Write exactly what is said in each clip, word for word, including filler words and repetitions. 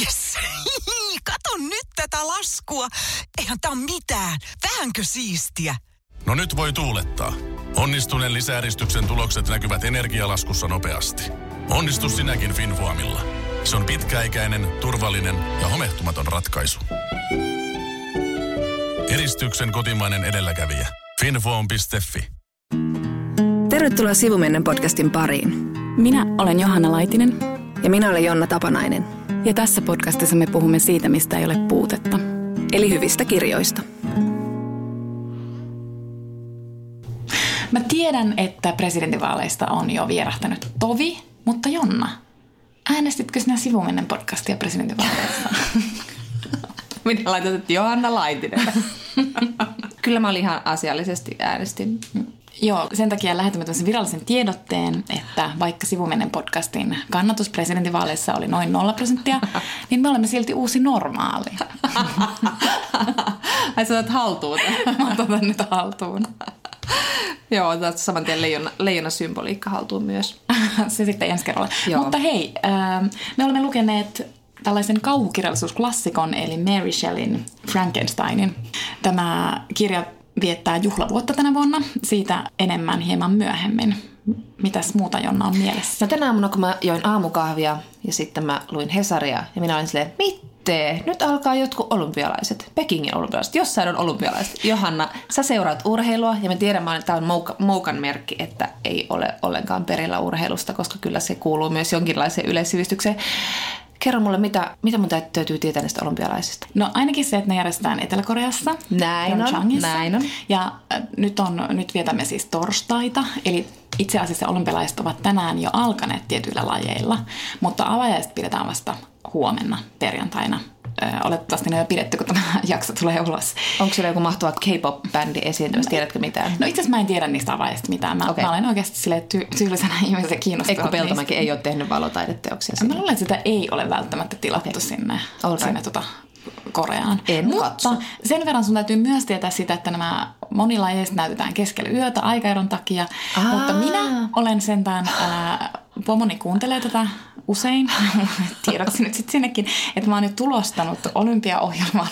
Jes! Kato nyt tätä laskua. Eihän tää mitään. Vähänkö siistiä? No nyt voi tuulettaa. Onnistuneen lisäeristyksen tulokset näkyvät energialaskussa nopeasti. Onnistu sinäkin Finvoamilla. Se on pitkäikäinen, turvallinen ja homehtumaton ratkaisu. Eristyksen kotimainen edelläkävijä. Finvoam piste fi. Tervetuloa Sivumennen podcastin pariin. Minä olen Johanna Laitinen. Ja minä olen Jonna Tapanainen. Ja tässä podcastissa me puhumme siitä, mistä ei ole puutetta. Eli hyvistä kirjoista. Mä tiedän, että presidentinvaaleista on jo vierähtänyt tovi, mutta Jonna, äänestitkö sinä Sivumennen podcastia presidentinvaaleista? Minä laitat Johanna Laitinen. Kyllä mä olin ihan asiallisesti äänestin. Joo, sen takia lähetämme tämmöisen virallisen tiedotteen, että vaikka Sivumennen podcastin kannatus presidentinvaaleissa oli noin nolla prosenttia, niin me olemme silti uusi normaali. Ai sä otat haltuun. Mä otan nyt haltuun. Joo, otat saman tien leijona, leijona symboliikka haltuun myös. Se sitten ensi kerralla. Joo. Mutta hei, me olemme lukeneet tällaisen kauhukirjallisuusklassikon, eli Mary Shelleyn Frankensteinin. Tämä kirja viettää juhlavuotta tänä vuonna, siitä enemmän hieman myöhemmin. Mitäs muuta, Jonna, on mielessä? No tänä aamuna, kun mä join aamukahvia ja sitten mä luin Hesaria ja minä olin silleen, mitte, nyt alkaa jotkut olympialaiset, Pekingin olympialaiset, jossain on olympialaiset. Johanna, sä seuraat urheilua ja me tiedämme, että tämä on mouka, moukan merkki, että ei ole ollenkaan perillä urheilusta, koska kyllä se kuuluu myös jonkinlaiseen yleissivistykseen. Kerro mulle, mitä, mitä mun täytyy tietää näistä olympialaisista? No ainakin se, että ne järjestetään Etelä-Koreassa. Näin on, näin on. Ja äh, nyt, on, nyt vietämme siis torstaita, eli itse asiassa olympialaiset ovat tänään jo alkaneet tietyillä lajeilla, mutta avajaiset pidetään vasta huomenna perjantaina. Ö, olettavasti ne on jo pidetty, kun tämä jakso tulee ulos. Onko siellä joku mahtava K-pop-bändi esiintymässä? Tiedätkö mitään? No itse asiassa mä en tiedä niistä avaajista mitään. Mä, okay. mä olen oikeasti silleen ty- tyylisenä ihmisen kiinnostunut. Eikö Peltomäki ei ole tehnyt valotaideteoksia? Mä luulen, että sitä ei ole välttämättä tilattu okay. sinne, sinne tota Koreaan. En Mutta katso. sen verran sun täytyy myös tietää sitä, että nämä monilajeista näytetään keskellä yötä aikaeron takia. Aa. Mutta minä olen sentään, ää, pomoni kuuntelee tätä usein, tiedoksi nyt sitten sinnekin, että mä oon nyt tulostanut olympiaohjelman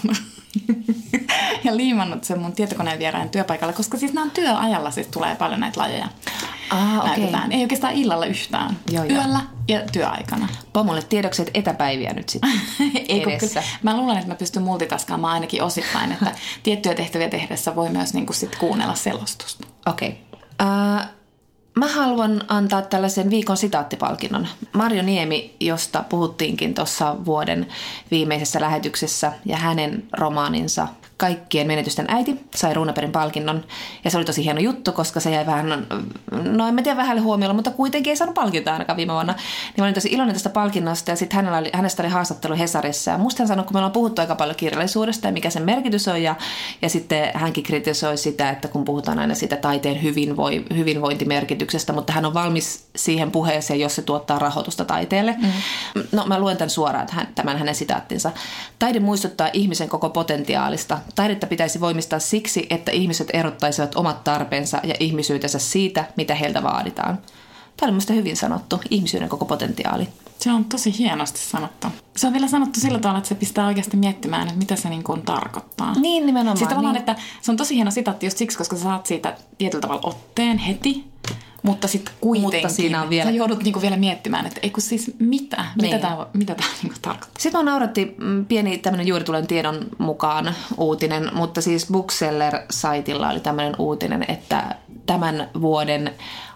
ja liimannut sen mun tietokoneen viereen työpaikalle, koska siis nämä on työajalla, siis tulee paljon näitä lajeja. Ah, näytetään. Okay. Ei oikeastaan illalla yhtään. Joo, joo. Yöllä ja työaikana. Pomolle tiedokset etäpäiviä nyt sitten edessä. Mä luulen, että mä pystyn multitaskaamaan ainakin osittain, että tiettyjä tehtäviä tehdessä voi myös niinku sit kuunnella selostusta. Okei. Okay. Uh, mä haluan antaa tällaisen viikon sitaattipalkinnon. Marjo Niemi, josta puhuttiinkin tuossa vuoden viimeisessä lähetyksessä, ja hänen romaaninsa Kaikkien menetysten äiti sai Runebergin palkinnon. Ja se oli tosi hieno juttu, koska se jäi vähän, no en mä tiedä vähälle huomiolla, mutta kuitenkin ei saanut palkintaa ainakaan viime vuonna. Niin mä olin tosi iloinen tästä palkinnosta ja sitten hänellä oli, hänestä oli haastattelu Hesarissa. Ja musta hän sanoi, kun me ollaan puhuttu aika paljon kirjallisuudesta ja mikä sen merkitys on. Ja, ja sitten hänkin kritisoi sitä, että kun puhutaan aina siitä taiteen hyvinvoi, hyvinvointimerkityksestä, mutta hän on valmis siihen puheeseen, jos se tuottaa rahoitusta taiteelle. Mm. No mä luen tämän suoraan tämän hänen sitaattinsa. Taide muistuttaa ihmisen koko potentiaalista. Taidetta pitäisi voimistaa siksi, että ihmiset erottaisivat omat tarpeensa ja ihmisyytensä siitä, mitä heiltä vaaditaan. Tämä oli minusta hyvin sanottu, ihmisyyden koko potentiaali. Se on tosi hienosti sanottu. Se on vielä sanottu sillä tavalla, että se pistää oikeasti miettimään, että mitä se niin kuin tarkoittaa. Niin, nimenomaan. Siis tavallaan, niin. että se on tosi hieno sitaatti just siksi, koska sä saat siitä tietyllä tavalla otteen heti, mutta sitten kuitenkin mutta siinä on vielä... sä joudut niinku vielä miettimään, että ei kun siis mitä, niin. mitä tämä mitä tää niinku tarkoittaa. Sitten mä nauratti pieni tämmöinen juuri tulen tiedon mukaan uutinen, mutta siis Bookseller-saitilla oli tämmöinen uutinen, että tämän vuoden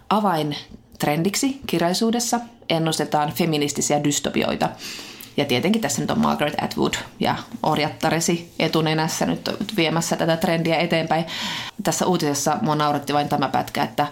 avaintrendiksi kirjallisuudessa ennustetaan feministisiä dystopioita. Ja tietenkin tässä nyt on Margaret Atwood ja orjattaresi etunenässä nyt viemässä tätä trendiä eteenpäin. Tässä uutisessa mua nauratti vain tämä pätkä, että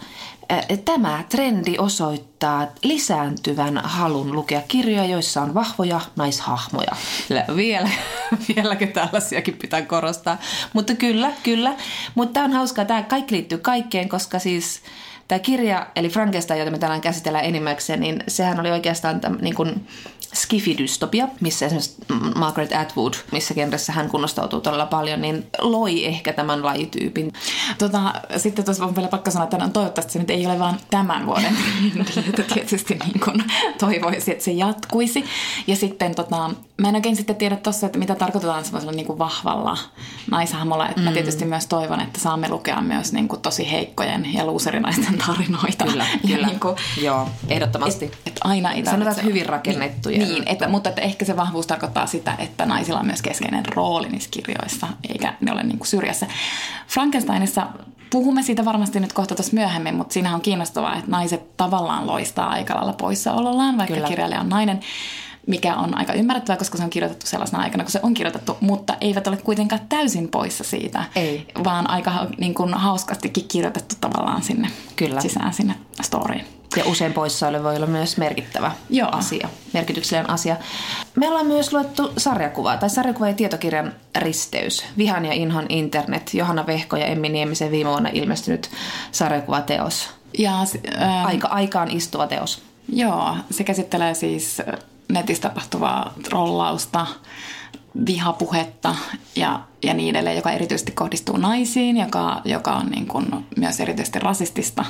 tämä trendi osoittaa lisääntyvän halun lukea kirjoja, joissa on vahvoja naishahmoja. Vielä, vieläkö tällaisiakin pitää korostaa. Mutta kyllä, kyllä. Mutta tämä on hauskaa. Tämä kaikki liittyy kaikkeen, koska siis tämä kirja, eli Frankenstein, jota me tänään käsitellään enimmäkseen, niin sehän oli oikeastaan täm, niin kuin Skifi-dystopia, missä esimerkiksi Margaret Atwood, missä genressä hän kunnostautuu todella paljon, niin loi ehkä tämän lajityypin. Tota, sitten tuossa on vielä pakko sanoa, että toivottavasti se nyt ei ole vaan tämän vuoden että tietysti niin kuin toivoisin, että se jatkuisi. Ja sitten tota, mä en oikein sitten tiedä tuossa, että mitä tarkoitetaan semmoisella niin kuin vahvalla naishahmolla. Että mm. mä tietysti myös toivon, että saamme lukea myös niin kuin tosi heikkojen ja luuserinaisten tarinoita. Kyllä, kyllä. Niin kuin, joo, ehdottomasti. Et, et aina ei sanotaan hyvin rakennettuja. Niin, niin että, mutta että ehkä se vahvuus tarkoittaa sitä, että naisilla on myös keskeinen rooli niissä kirjoissa, eikä ne ole niin kuin syrjässä. Frankensteinissa puhumme siitä varmasti nyt kohta tuossa myöhemmin, mutta siinä on kiinnostavaa, että naiset tavallaan loistaa aika lailla poissaolollaan, vaikka Kyllä. kirjailija on nainen, mikä on aika ymmärrettävää, koska se on kirjoitettu sellaisena aikana, kun se on kirjoitettu, mutta eivät ole kuitenkaan täysin poissa siitä, Ei. vaan aika niin kuin hauskastikin kirjoitettu tavallaan sinne Kyllä. sisään sinne storyin. Ja usein poissaolo voi olla myös merkittävä Joo. asia, merkityksellinen asia. Me ollaan myös luettu sarjakuvaa, tai sarjakuva- ja tietokirjan risteys. Vihan ja inhon internet, Johanna Vehko ja Emmi Niemisen viime vuonna ilmestynyt sarjakuvateos. Ja, ähm, Aika, aikaan istuva teos. Joo, se käsittelee siis netissä tapahtuvaa trollausta, vihapuhetta ja, ja niin edelleen, joka erityisesti kohdistuu naisiin, joka, joka on niin kuin myös erityisesti rasistista.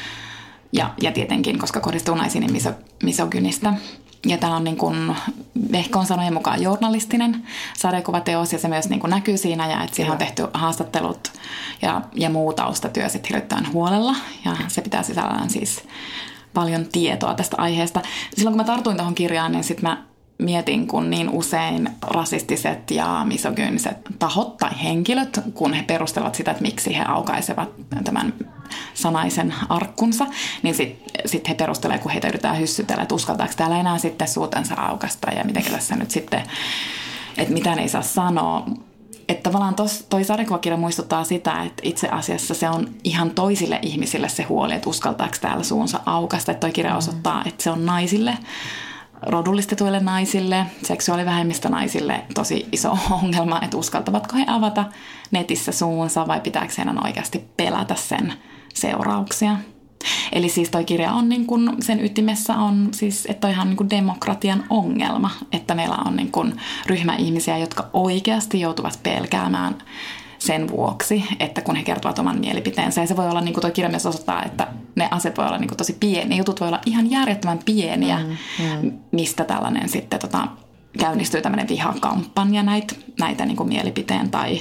Ja, ja tietenkin, koska kohdistuu naisiin, niin miso, misogynistä. Ja tämä on niin kuin Vehkon sanojen mukaan journalistinen sarjakuvateos, ja se myös niin kuin näkyy siinä, ja että siihen on tehty haastattelut ja, ja muu taustatyö sitten hirveän huolella. Ja se pitää sisällään siis paljon tietoa tästä aiheesta. Silloin kun mä tartuin tuohon kirjaan, niin sitten mä mietin, kun niin usein rasistiset ja misogyyniset tahot tai henkilöt, kun he perustelevat sitä, että miksi he aukaisevat tämän sanaisen arkkunsa, niin sitten sit he perustelevat, kun heitä yritetään hyssytellä, että uskaltaako täällä enää sitten suutensa aukasta ja miten tässä nyt sitten, että mitä ne ei saa sanoa. Että tavallaan tos, toi sarjakuvakirja muistuttaa sitä, että itse asiassa se on ihan toisille ihmisille se huoli, että uskaltaako täällä suunsa aukasta. Että toi kirja osoittaa, että se on naisille, rodullistetuille naisille, seksuaalivähemmistönaisille tosi iso ongelma, että uskaltavatko he avata netissä suunsa vai pitääkö heidän oikeasti pelätä sen seurauksia. Eli siis toi kirja on niin kun, sen ytimessä on siis, että on ihan niin kun demokratian ongelma, että meillä on niin kun ryhmä ihmisiä, jotka oikeasti joutuvat pelkäämään sen vuoksi, että kun he kertovat oman mielipiteensä. Ja se voi olla, niin kuin tuo kirja myös osoittaa, että ne asiat voi olla niin kuin tosi pieniä. Jutut voi olla ihan järjettömän pieniä, mm, mm. mistä tällainen sitten tota, käynnistyy tämmöinen vihakampanja näitä, näitä niin kuin mielipiteen tai,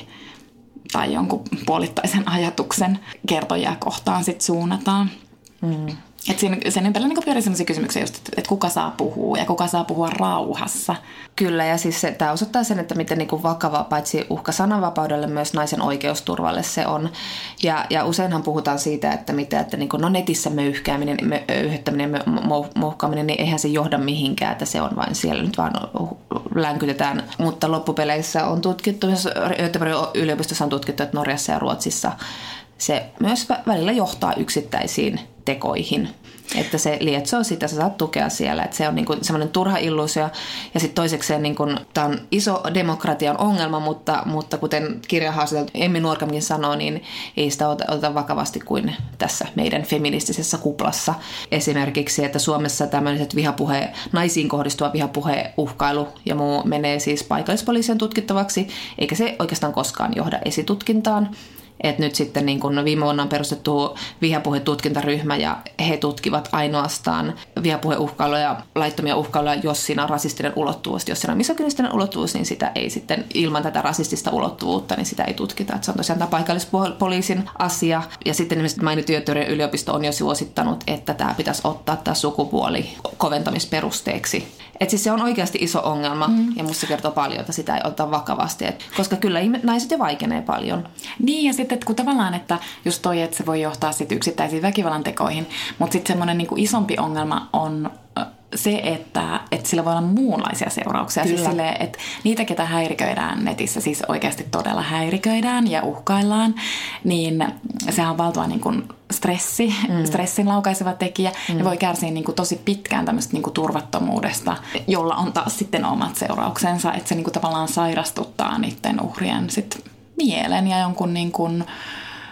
tai jonkun puolittaisen ajatuksen kertojia kohtaan sitten suunnataan. Mm. Että siinä, sen ympärillä niin pyörii sellaisia kysymyksiä just, että, että kuka saa puhua ja kuka saa puhua rauhassa. Kyllä, ja siis tämä osoittaa sen, että miten niin kuin vakava paitsi uhka sananvapaudelle, myös naisen oikeusturvalle se on. Ja, ja useinhan puhutaan siitä, että, mitä, että niin kuin, no netissä möyhkääminen, möyhyttäminen, mouhkaaminen, niin eihän se johda mihinkään, että se on vain siellä nyt vaan länkytetään. Mutta loppupeleissä on tutkittu, myös Göteborgin yliopistossa on tutkittu, että Norjassa ja Ruotsissa se myös välillä johtaa yksittäisiin tekoihin. Että se lietsoo sitä, sä saat tukea siellä. Että se on niinku semmoinen turha illuusio. Ja sitten toisekseen niinku, tämä on iso demokratian ongelma, mutta, mutta kuten kirjahaastateltu Emmi Nuorkamkin sanoo, niin ei sitä oteta vakavasti kuin tässä meidän feministisessä kuplassa. Esimerkiksi, että Suomessa tämmöiset vihapuhe, naisiin kohdistuva vihapuhe, uhkailu ja muu menee siis paikallispoliisin tutkittavaksi, eikä se oikeastaan koskaan johda esitutkintaan. Että nyt sitten niin kun viime vuonna on perustettu vihapuhetutkintaryhmä ja he tutkivat ainoastaan vihapuheuhkailua ja laittomia uhkailuja, jos siinä on rasistinen ulottuvuus. Jos siinä on misogynistinen ulottuvuus, niin sitä ei sitten ilman tätä rasistista ulottuvuutta, niin sitä ei tutkita. Että se on tosiaan tämä paikallispoliisin asia. Ja sitten esimerkiksi mainittu Göteborgin yliopisto on jo suosittanut, että tämä pitäisi ottaa tämä sukupuoli koventamisperusteeksi. Että siis se on oikeasti iso ongelma mm. ja musta se kertoo paljon, että sitä ei oteta vakavasti. Et, koska kyllä naiset jo vaikenee paljon. Niin ja sitten kun tavallaan, että just toi, että se voi johtaa sitten yksittäisiin väkivallan tekoihin, mutta sitten semmoinen niinku isompi ongelma on se, että, että sillä voi olla muunlaisia seurauksia. Siis silleen, että niitä, ketä häiriköidään netissä, siis oikeasti todella häiriköidään ja uhkaillaan, niin sehän on valtava niin kuin stressi, mm. stressin laukaiseva tekijä. Mm. Ne voi kärsiä niin kuin tosi pitkään tämmöistä niin kuin turvattomuudesta, jolla on taas sitten omat seurauksensa, että se niin kuin tavallaan sairastuttaa niiden uhrien sit mielen ja jonkun niin kuin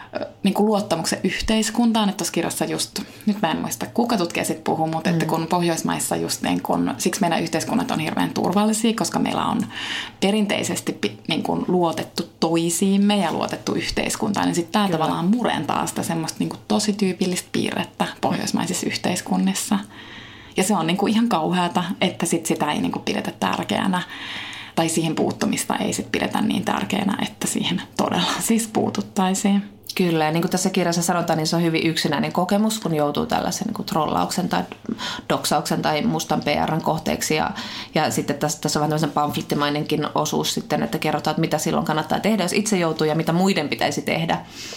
niin kuin luottamuksen yhteiskuntaan. Että tuossa kirjassa just, nyt mä en muista kuka tutkija sitten puhuu, mutta mm. että kun Pohjoismaissa just niin kun, siksi meidän yhteiskunnat on hirveän turvallisia, koska meillä on perinteisesti niin kun luotettu toisiimme ja luotettu yhteiskuntaan. Niin sitten tämä tavallaan murentaa sitä semmoista niin kuin tosi tyypillistä piirrettä pohjoismaisissa yhteiskunnissa. Ja se on niin kuin ihan kauheata, että sit sitä ei niin kuin pidetä tärkeänä. Tai siihen puuttumista ei sit pidetä niin tärkeänä, että siihen todella siis puututtaisiin. Kyllä, ja niin kuin tässä kirjassa sanotaan, niin se on hyvin yksinäinen kokemus, kun joutuu tällaisen niin kuin trollauksen tai doksauksen tai mustan P R:n kohteeksi. Ja, ja sitten tässä, tässä on vähän tämmöisen pamflettimainenkin osuus sitten, että kerrotaan, että mitä silloin kannattaa tehdä, jos itse joutuu ja mitä muiden pitäisi tehdä,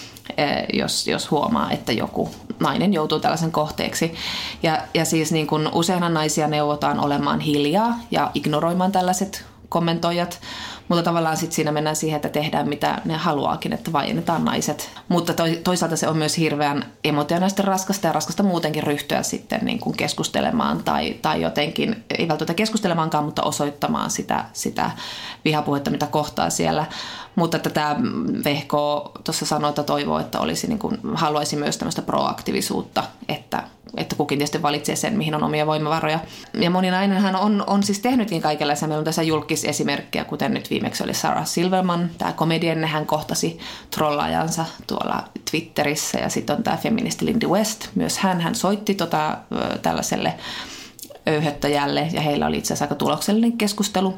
jos, jos huomaa, että joku nainen joutuu tällaisen kohteeksi. Ja, ja siis niin kuin useinhan naisia neuvotaan olemaan hiljaa ja ignoroimaan tällaiset kommentoijat, mutta tavallaan sitten siinä mennään siihen, että tehdään mitä ne haluaakin, että vaiennetaan naiset. Mutta toisaalta se on myös hirveän emotionaalisesti raskasta ja raskasta muutenkin ryhtyä sitten niin kuin keskustelemaan tai, tai jotenkin, ei välttämättä keskustelemaankaan, mutta osoittamaan sitä, sitä vihapuhetta, mitä kohtaa siellä. Mutta että tämä Vehko tuossa sanoi, että toivoo, että olisi niin kuin, haluaisi myös tämmöistä proaktiivisuutta, että että kukin tietysti valitsee sen, mihin on omia voimavaroja. Ja moni nainenhan on, on siis tehnytkin kaikenlaisia. Meillä on tässä julkisesimerkkejä, kuten nyt viimeksi oli Sarah Silverman, tämä komedienne, hän kohtasi trollaajansa tuolla Twitterissä. Ja sitten on tämä feministi Lindy West, myös hän, hän soitti tota, tällaiselle öyhöttäjälle, ja heillä oli itse asiassa aika tuloksellinen keskustelu.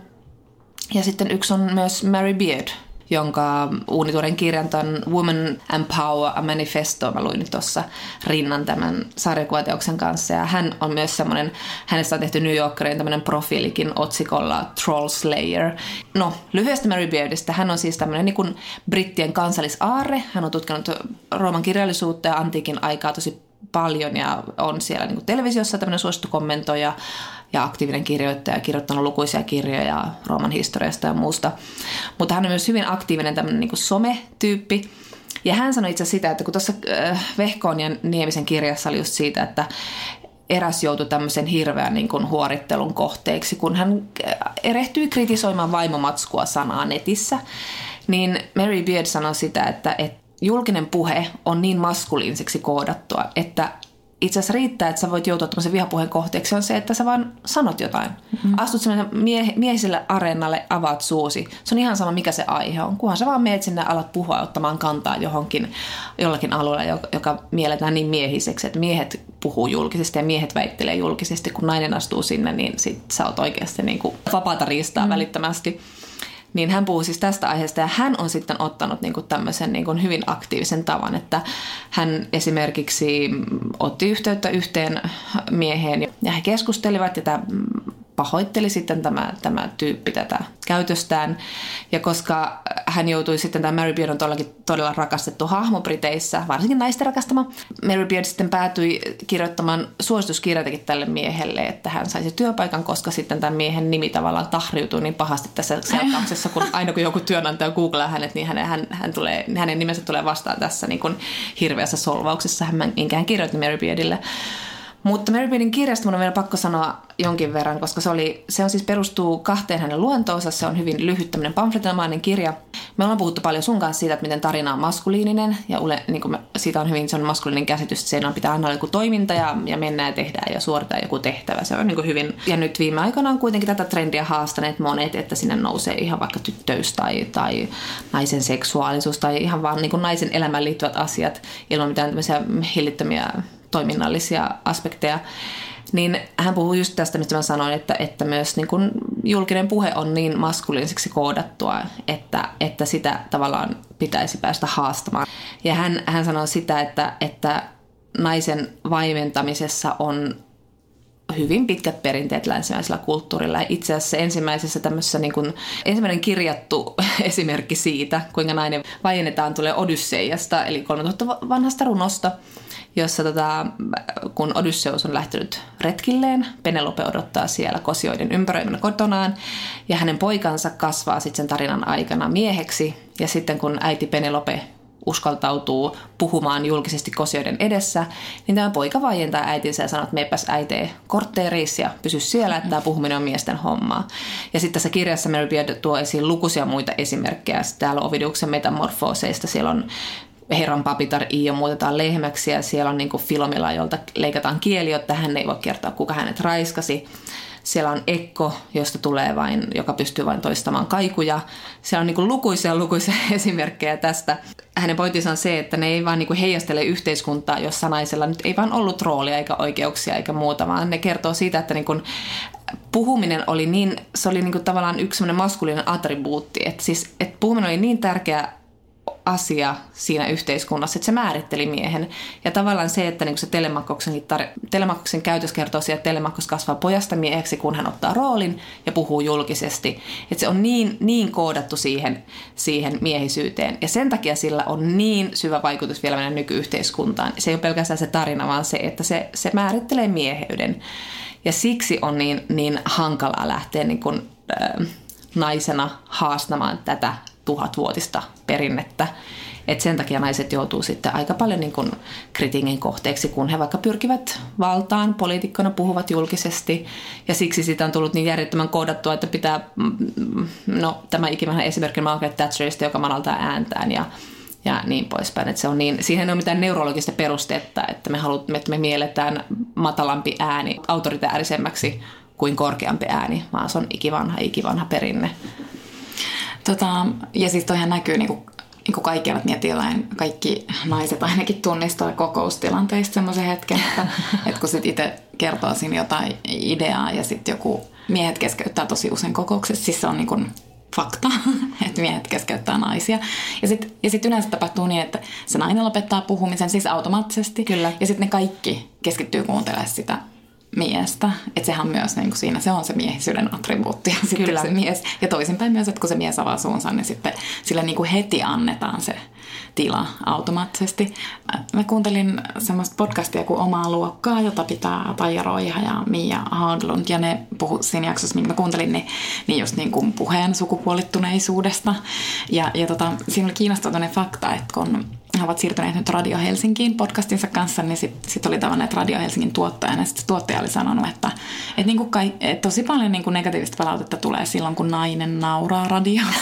Ja sitten yksi on myös Mary Beard, jonka uunituoren kirjan tämän Women Empower a Manifesto, mä luin tuossa rinnan tämän sarjakuvateoksen kanssa, ja hän on myös semmoinen, hänestä on tehty New Yorkerin tämmöinen profiilikin otsikolla Troll Slayer. No, lyhyesti Mary Beardista, hän on siis tämmöinen niin kuin brittien kansallisaarre, hän on tutkinut Rooman kirjallisuutta ja antiikin aikaa tosi paljon ja on siellä niin kuin televisiossa tämmöinen suosittu kommentoija ja aktiivinen kirjoittaja, kirjoittanut lukuisia kirjoja Rooman historiasta ja muusta. Mutta hän on myös hyvin aktiivinen tämmöinen niin kuin some-tyyppi. Ja hän sanoi itse sitä, että kun tuossa äh, Vehkoon ja Niemisen kirjassa oli just siitä, että eräs joutui tämmöisen hirveän niin kuin huorittelun kohteeksi, kun hän erehtyi kritisoimaan vaimomatskua sanaa netissä, niin Mary Beard sanoi sitä, että, että julkinen puhe on niin maskuliiniseksi koodattua, että itse asiassa riittää, että sä voit joutua tämmöisen vihapuheen kohteeksi, on se, että sä vaan sanot jotain. Mm-hmm. Astut semmoinen mie- miehiselle areenalle, avaat suusi. Se on ihan sama, mikä se aihe on. Kunhan sä vaan meet sinne alat puhua ottamaan kantaa johonkin, jollakin alueella, joka mielletään niin miehiseksi, että miehet puhuu julkisesti ja miehet väittelee julkisesti. Kun nainen astuu sinne, niin sit sä oot oikeasti niin kuin vapaata riistaa mm-hmm. välittömästi. Niin hän puhuu siis tästä aiheesta ja hän on sitten ottanut niin kuin tämmöisen niin kuin hyvin aktiivisen tavan, että hän esimerkiksi otti yhteyttä yhteen mieheen ja he keskustelivat ja tämä pahoitteli sitten tämä, tämä tyyppi tätä käytöstään. Ja koska hän joutui sitten, tämä Mary Beard on todellakin todella rakastettu hahmo Briteissä, varsinkin naisten rakastama. Mary Beard sitten päätyi kirjoittamaan suosituskirjatakin tälle miehelle, että hän saisi työpaikan, koska sitten tämän miehen nimi tavallaan tahriutui niin pahasti tässä selkauksessa, kun aina kun joku työnantaja googlaa hänet, niin hänen, hän, hän tulee, hänen nimensä tulee vastaan tässä niin kuin hirveässä solvauksessa, minkä hän kirjoitti Mary Beardille. Mutta Mary Beardin kirjasta minun on vielä pakko sanoa jonkin verran, koska se, oli, se on siis perustuu kahteen hänen luontoonsa. Se on hyvin lyhyt tämmöinen pamfletomainen kirja. Me ollaan puhuttu paljon sun kanssa siitä, että miten tarina on maskuliininen. Ja ule, niin kuin me, siitä on hyvin se on maskuliininen käsitys, että siinä pitää antaa joku toiminta ja, ja mennään ja tehdään ja suoritaan joku tehtävä. Se on niin kuin hyvin. Ja nyt viime aikoina on kuitenkin tätä trendiä haastaneet monet, että sinne nousee ihan vaikka tyttöys tai, tai naisen seksuaalisuus tai ihan vaan niin kuin naisen elämään liittyvät asiat ilman mitään tämmöisiä hillittömiä toiminnallisia aspekteja, niin hän puhuu just tästä, mistä mä sanoin, että, että myös niin kun julkinen puhe on niin maskuliiniseksi koodattua, että, että sitä tavallaan pitäisi päästä haastamaan. Ja hän, hän sanoo sitä, että, että naisen vaimentamisessa on hyvin pitkät perinteet länsimaisella kulttuurilla. Ja itse asiassa ensimmäisessä tämmöisessä niin kuin, ensimmäinen kirjattu esimerkki siitä, kuinka nainen vaiennetaan, tulee Odysseiasta, eli kolmetuhatta vanhasta runosta, jossa tota, kun Odysseus on lähtenyt retkilleen, Penelope odottaa siellä kosioiden ympäröimänä kotonaan, ja hänen poikansa kasvaa sitten sen tarinan aikana mieheksi, ja sitten kun äiti Penelope uskaltautuu puhumaan julkisesti kosioiden edessä, niin tämä poika vaientaa äitinsä ja sanoo, että meepäs äitee kortteeriin ja pysy siellä, että tämä puhuminen on miesten hommaa. Ja sitten tässä kirjassa Mary Beard tuo esiin lukuisia muita esimerkkejä. Täällä on Ovidiuksen metamorfooseista, siellä on herran papitar Iio muutetaan lehmäksi ja siellä on niin kuin Filomela, jolta leikataan kieli, jotta hän ei voi kertoa, kuka hänet raiskasi. Siellä on Ekko, josta tulee vain, joka pystyy vain toistamaan kaikuja. Siellä on niin kuin lukuisia lukuisia esimerkkejä tästä. Hänen pointtinsa on se, että ne ei vaan niin kuin heijastele yhteiskuntaa, jossa naisella nyt ei vaan ollut roolia eikä oikeuksia eikä muuta, vaan ne kertoo siitä, että niin kuin puhuminen oli niin, se oli niin kuin tavallaan yksi sellainen maskuliininen attribuutti. Että siis, että puhuminen oli niin tärkeä asia siinä yhteiskunnassa, että se määritteli miehen. Ja tavallaan se, että niin se Telemakkoksen käytös kertoo siitä, että Telemakkos kasvaa pojasta mieheksi, kun hän ottaa roolin ja puhuu julkisesti. Että se on niin, niin koodattu siihen, siihen miehisyyteen. Ja sen takia sillä on niin syvä vaikutus vielä meidän nykyyhteiskuntaan. Se ei ole pelkästään se tarina, vaan se, että se, se määrittelee mieheyden. Ja siksi on niin, niin hankalaa lähteä niin kuin, äh, naisena haastamaan tätä tuhatvuotista perinnettä. Et sen takia naiset joutuu sitten aika paljon niin kuin kritiikin kohteeksi, kun he vaikka pyrkivät valtaan, poliitikkona puhuvat julkisesti. Ja siksi siitä on tullut niin järjettömän koodattua, että pitää, no tämä ikivanha esimerkki Margaret Thatcherista, joka madaltaa ääntään ja, ja niin poispäin. Et se on niin, siihen ei ole mitään neurologista perustetta, että me, halut, että me mielletään matalampi ääni autoritäärisemmäksi kuin korkeampi ääni, vaan se on ikivanha, ikivanha perinne. Tota, ja siis toihan näkyy niin kuin, niin kuin kaikilla, että mietitään, kaikki naiset ainakin tunnistaa kokoustilanteista semmoisen hetken, että, että kun sitten itse kertoo siinä jotain ideaa ja sitten joku miehet keskeyttää tosi usein kokouksessa, siis se on niin kuin fakta, että miehet keskeyttää naisia. Ja sitten ja sit yleensä tapahtuu niin, että se nainen lopettaa puhumisen siis automaattisesti. Kyllä. Ja sitten ne kaikki keskittyy kuuntelemaan sitä miestä. Että sehän myös niin kuin siinä, se on se miehisyyden attribuutti. Ja sitten se mies, ja toisinpäin myös, että kun se mies avaa suunsa, niin sitten sille niin kuin heti annetaan se tila automaattisesti. Mä kuuntelin semmoista podcastia kuin Omaa luokkaa, jota pitää Taija Roiha ja Mia Haglund. Ja ne puhu siinä jaksossa, minkä mä kuuntelin, niin, niin just niin kuin puheen sukupuolittuneisuudesta. Ja, ja tota, siinä oli kiinnostava fakta, että kun he ovat siirtyneet nyt Radio Helsinkiin podcastinsa kanssa, niin sitten sit oli tavanneet Radio Helsingin tuottajana. Ja sitten se tuottaja oli sanonut, että, että, niin kuin kai, että tosi paljon niin kuin negatiivista palautetta tulee silloin, kun nainen nauraa radiossa.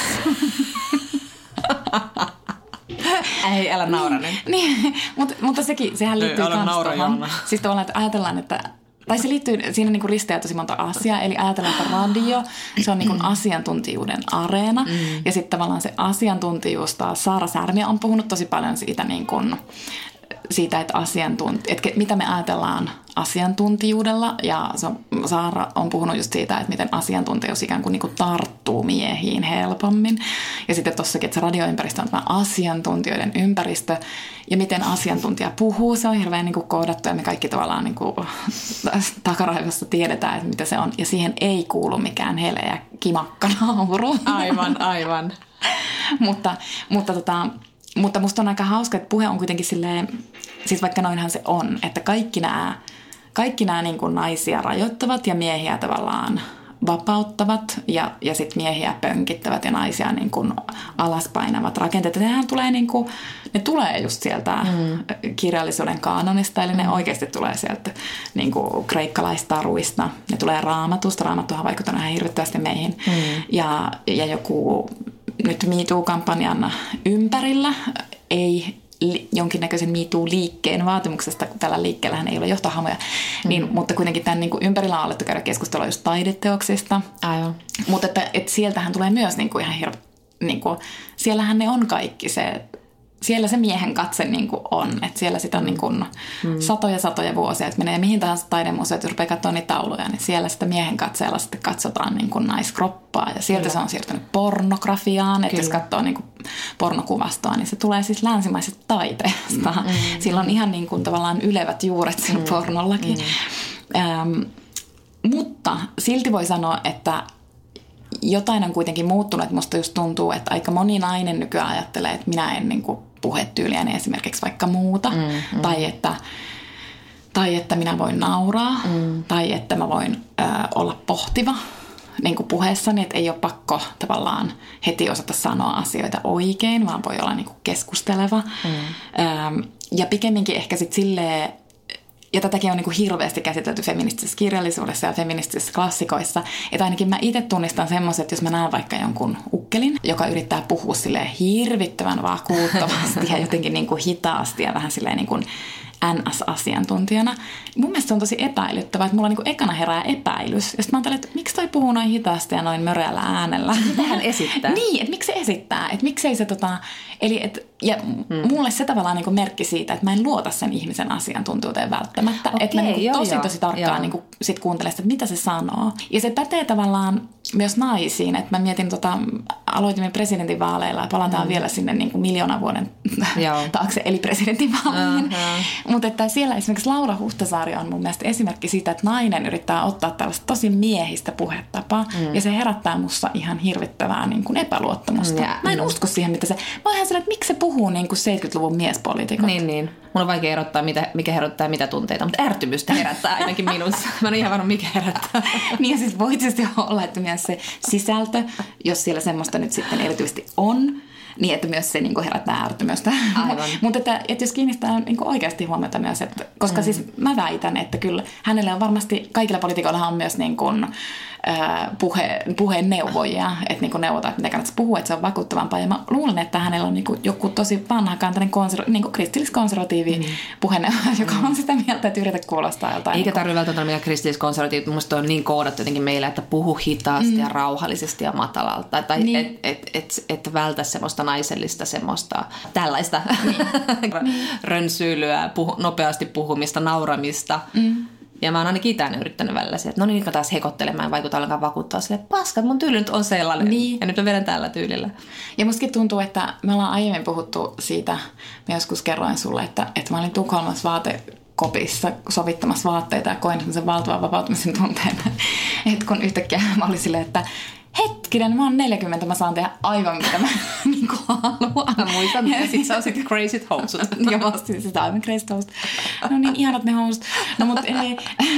Ei, älä naura nyt. Niin, mutta, mutta sekin, sehän liittyy kans tuohon. Siis tavallaan, että ajatellaan, että tai se liittyy, siinä niin kuin risteää tosi monta asiaa, eli ajatellaan, että radio, se on niin kuin asiantuntijuuden areena, mm. ja sitten tavallaan se asiantuntijuus taas, Saara Särmiö on puhunut tosi paljon siitä, niin kuin, siitä että, asiantunti, että mitä me ajatellaan asiantuntijuudella, ja se on, Saara on puhunut just siitä, että miten asiantuntijuus ikään kuin, niin kuin tarttuu miehiin helpommin, ja sitten tossakin, että se radioympäristö on tämä asiantuntijoiden ympäristö, ja miten asiantuntija puhuu, se on hirveän niin kuin koodattu, ja me kaikki tavallaan niin kuin takaraivossa tiedetään, että mitä se on, ja siihen ei kuulu mikään heleä kimakka nauru. Aivan, aivan. mutta, mutta, tota, mutta musta on aika hauska, että puhe on kuitenkin silleen, siis vaikka noinhan se on, että kaikki nämä, kaikki nämä niin kuin naisia rajoittavat ja miehiä tavallaan vapauttavat ja, ja sitten miehiä pönkittävät ja naisia niin kuin alaspainavat rakenteet. Nehän tulee, niin kuin, ne tulee just sieltä mm. kirjallisuuden kaanonista, eli ne oikeasti tulee sieltä niin kuin kreikkalaistaruista. Ne tulee Raamatusta. Raamattuhan vaikuttaa ihan hirvittävästi meihin. Mm. Ja, ja joku nyt Me Too-kampanjan ympärillä ei jonkinnäköisen Me Too-liikkeen vaatimuksesta, kun tällä liikkeellähän ei ole johtohamoja, mm. niin, mutta kuitenkin tämän niin kuin ympärillä on alettu käydä keskustelua just taideteoksista. Aivan. Mutta että, että sieltähän tulee myös niin kuin ihan hirveä, niin kuin, siellähän ne on kaikki se, siellä se miehen katse niin kuin on, että siellä sitä on niin kuin mm. satoja satoja vuosia, että menee mihin tahansa taidemuseot, jos rupeaa katsoa niitä tauluja, niin siellä sitä miehen katseella sitten katsotaan niin kuin naiskroppaa ja sieltä Kyllä. se on siirtynyt pornografiaan, että Kyllä. jos katsoo niin kuin pornokuvastoa, niin se tulee siis länsimaisesta taiteesta. Mm. Sillä on ihan niin kuin tavallaan ylevät juuret sillä mm. pornollakin. Mm. Ähm, mutta silti voi sanoa, että jotain on kuitenkin muuttunut, että musta just tuntuu, että aika moni nainen nykyään ajattelee, että minä en niin kuin puhetyyliäni esimerkiksi vaikka muuta, mm, mm. Tai, että, tai että minä voin nauraa, mm. tai että mä voin ö, olla pohtiva niin kuin puheessani, että ei ole pakko tavallaan heti osata sanoa asioita oikein, vaan voi olla niin kuin keskusteleva. Mm. Ö, ja pikemminkin ehkä sitten silleen, ja tätäkin on niin kuin hirveästi käsitelty feministisessä kirjallisuudessa ja feministisissä klassikoissa, että ainakin mä itse tunnistan semmoiset, jos mä näen vaikka jonkun ukkelin, joka yrittää puhua silleen hirvittävän vakuuttavasti ja jotenkin niin kuin hitaasti ja vähän silleen niin kuin N S-asiantuntijana. Mun mielestä se on tosi epäilyttävää, että mulla niinku ekana herää epäilys. Ja sitten mä ajattelin, että miksi toi puhuu noin hitaasti ja noin möreällä äänellä. Mitä hän esittää? Niin, että miksi se esittää. Että miksei se tota... Eli et, ja mm. mulle se tavallaan niinku merkki siitä, että mä en luota sen ihmisen asiantuntijuuteen välttämättä. Okei, että mä niinku joo, tosi joo, tosi tarkkaan joo. niinku sit kuuntelen sitä, että mitä se sanoo. Ja se pätee tavallaan myös naisiin. Että mä mietin, tota, aloitimme presidentinvaaleilla ja palataan mm. vielä sinne niinku miljoonan vuoden taakse, eli presidentinvaaleihin. Uh-huh. Mutta että siellä esimerkiksi Laura Huhtasaari on mun mielestä esimerkki siitä, että nainen yrittää ottaa tällaista tosi miehistä puhetapaa. Mm. Ja se herättää musta ihan hirvittävää niin kuin epäluottamusta. Ja, mä en mm. usko siihen, mitä se... Mä oon ihan sillä, että miksi se puhuu niin kuin seitsemänkymmentäluvun miespoliitikot. Niin, niin. Mun on vaikea erottaa, mitä, mikä herättää mitä tunteita, mutta ärtymystä herättää ainakin minussa. Mä en ihan varma, mikä herättää. Niin ja siis voi tietysti olla, että myös se sisältö, jos siellä semmoista nyt sitten erityisesti on, niin, että myös se niin kuin herättää ärtymystä. Mutta että, että jos kiinnittää niin kuin oikeasti huomiota myös, että, koska mm. siis mä väitän, että kyllä hänelle on varmasti, kaikilla poliitikoilla on myös niin kuin, äh, puhe, puheen neuvojia, että niin kuin neuvotaan, että mitä kannattaisi puhua, että se on vakuuttavampaa. Ja mä luulen, että hänellä on niin kuin joku tosi vanhakantainen konserva- niin kuin kristilliskonservatiivi mm. puheeneuvoja, joka on sitä mieltä, että yritä kuulostaa joltain. Eikä niin tarvitse välttämättä olla mikään kristilliskonservatiivi. Minusta on niin koodattu jotenkin meillä, että puhu hitaasti mm. ja rauhallisesti ja matalalta. Tai niin. että et, et, et vältä semmoista naisellista semmoista tällaista niin. rönsyilyä, puhu, nopeasti puhumista, nauramista. Mm. Ja mä oon ainakin itään yrittänyt välillä se, että no niin, nyt mä taas hekottelemaan, en vaikuta ollenkaan vakuuttaa sille, että paska, mun tyyli nyt on sellainen. Niin. Ja nyt mä vedän tällä tyylillä. Ja mustakin tuntuu, että me ollaan aiemmin puhuttu siitä, mä joskus kerroin sulle, että, että mä olin Tukholmassa vaatekopissa sovittamassa vaatteita ja koin sen valtavan vapautumisen tunteen. Että kun yhtäkkiä mä olin silleen, että hetkinen, mä oon neljäkymmentä, mä saan tehdä aivan mitä mä niin haluan. Mä muistan, ja sit sä osit crazyt housut. Ja mä ostin sitä aivan crazyt housut. No niin, ihanat ne housut. No mut ei.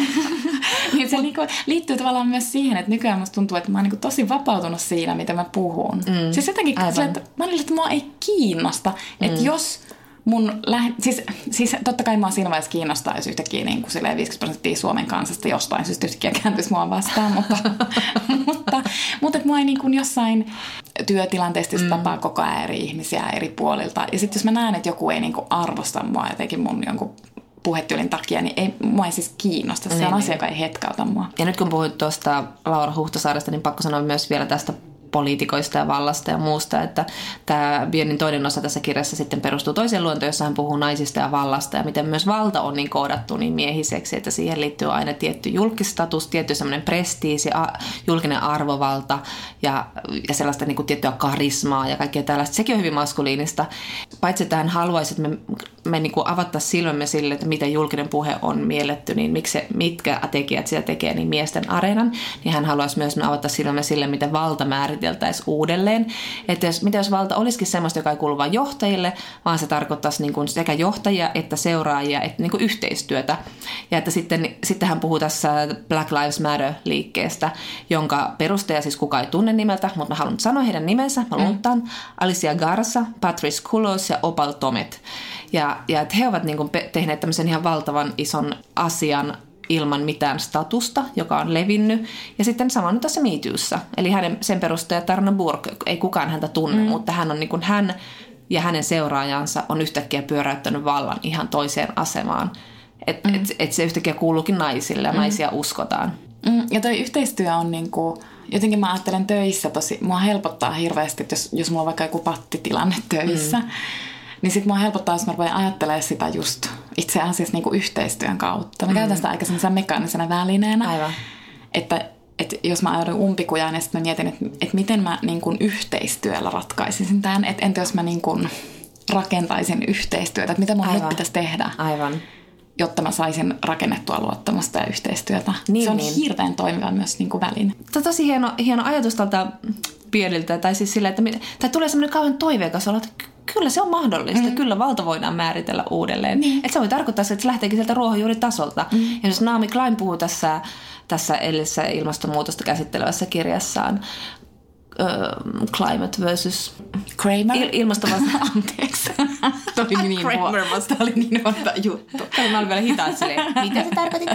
Niin se niinku liittyy tavallaan myös siihen, että nykyään musta tuntuu, että mä oon niinku tosi vapautunut siinä, mitä mä puhun. Mm. Siis jotenkin sillä, että mä olin, että mua ei kiinnosta, mm. että jos... Mun lähe... siis, siis totta kai mua siinä vaiheessa kiinnostaa, jos yhtäkkiä niin kuin viisikymmentä prosenttia Suomen kansasta jostain syystä yhtäkkiä kääntyisi mua vastaan, mutta, mutta, mutta että mua ei niin kuin jossain työtilanteessa mm. tapaa koko ajan eri ihmisiä eri puolilta. Ja sitten jos mä näen, että joku ei niin kuin arvosta mua jotenkin mun jonkun puhetyylin takia, niin ei, mua ei siis kiinnosta. Se niin, on asia, joka ei hetkauta mua. Ja nyt kun puhuit tuosta Laura Huhtasaaresta, niin pakko sanoa myös vielä tästä poliitikoista ja vallasta ja muusta, että tämä Björnin toinen osa tässä kirjassa sitten perustuu toiseen luontoon, jossa hän puhuu naisista ja vallasta ja miten myös valta on niin koodattu niin miehiseksi, että siihen liittyy aina tietty julkistatus, tietty semmoinen prestiisi, julkinen arvovalta ja, ja sellaista niin kuin tiettyä karismaa ja kaikkea tällaista. Sekin on hyvin maskuliinista. Paitsi että hän haluaisi, että me, me niin kuin avattaisiin silmämme sille, että miten julkinen puhe on mielletty, niin miksi, mitkä tekijät sitä tekee niin miesten areenan, niin hän haluaisi myös avata silmämme sille, miten valta määriteltäisiin uudelleen. Että jos, mitä jos valta olisikin semmoista, joka ei kuulu vain johtajille, vaan se tarkoittaisi niin kuin sekä johtajia että seuraajia, että niin kuin yhteistyötä. Ja että sitten, sitten hän puhuu tässä Black Lives Matter-liikkeestä, jonka perustaja siis kukaan ei tunne nimeltä, mutta mä haluan sanoa heidän nimensä. Mä lunttaan mm. Alicia Garza, Patrice Cullors ja Opal Tomet. Ja, ja että he ovat niin kuin tehneet tämmöisen ihan valtavan ison asian ilman mitään statusta, joka on levinnyt. Ja sitten sama on tässä Me Toossa. Eli hänen, sen perustaja Tarna Burke, ei kukaan häntä tunne, mm. mutta hän on niin kuin hän ja hänen seuraajansa on yhtäkkiä pyöräyttänyt vallan ihan toiseen asemaan. Että mm. et, et se yhtäkkiä kuuluukin naisille ja mm. naisia uskotaan. Mm. Ja toi yhteistyö on niin kuin, jotenkin mä ajattelen töissä tosi, mua helpottaa hirveästi, että jos, jos mulla on vaikka joku pattitilanne töissä, mm. niin sit mua helpottaa, jos mä rupean ajattelemaan sitä just itse asiassa niinku yhteistyön kautta. Mä mm. käytän sitä aika sellaisena mekaanisena välineenä. Aivan. Että, että jos mä ajaudun umpikujaan, niin sitten mä mietin, että, että miten mä niinku yhteistyöllä ratkaisisin tämän. Että entä jos mä niinku rakentaisin yhteistyötä, että mitä mun Aivan. nyt pitäisi tehdä. Aivan. Jotta mä saisin rakennettua luottamusta ja yhteistyötä. Niin, se on niin. hirveän toimiva myös niinku väline. Tämä on tosi hieno, hieno ajatus tältä Björniltä. Tai siis sillä, että tai tulee semmoinen kauhean toiveikas olo, että kyllä se on mahdollista. Mm. Kyllä valta voidaan määritellä uudelleen. Niin. Että se voi tarkoittaa, että se lähteekin sieltä ruohonjuuritasolta. Mm. Ja jos Naomi Klein puhuu tässä, tässä edellisessä ilmastonmuutosta käsittelevässä kirjassaan, uh, Climate versus Kramer. Il- ilmastovasta... Anteeksi. Tämä oli niin Kramer vasta. Tämä oli niin monta juttu. Mä olin vielä hitaasti silleen, mitä sä tarkoitit?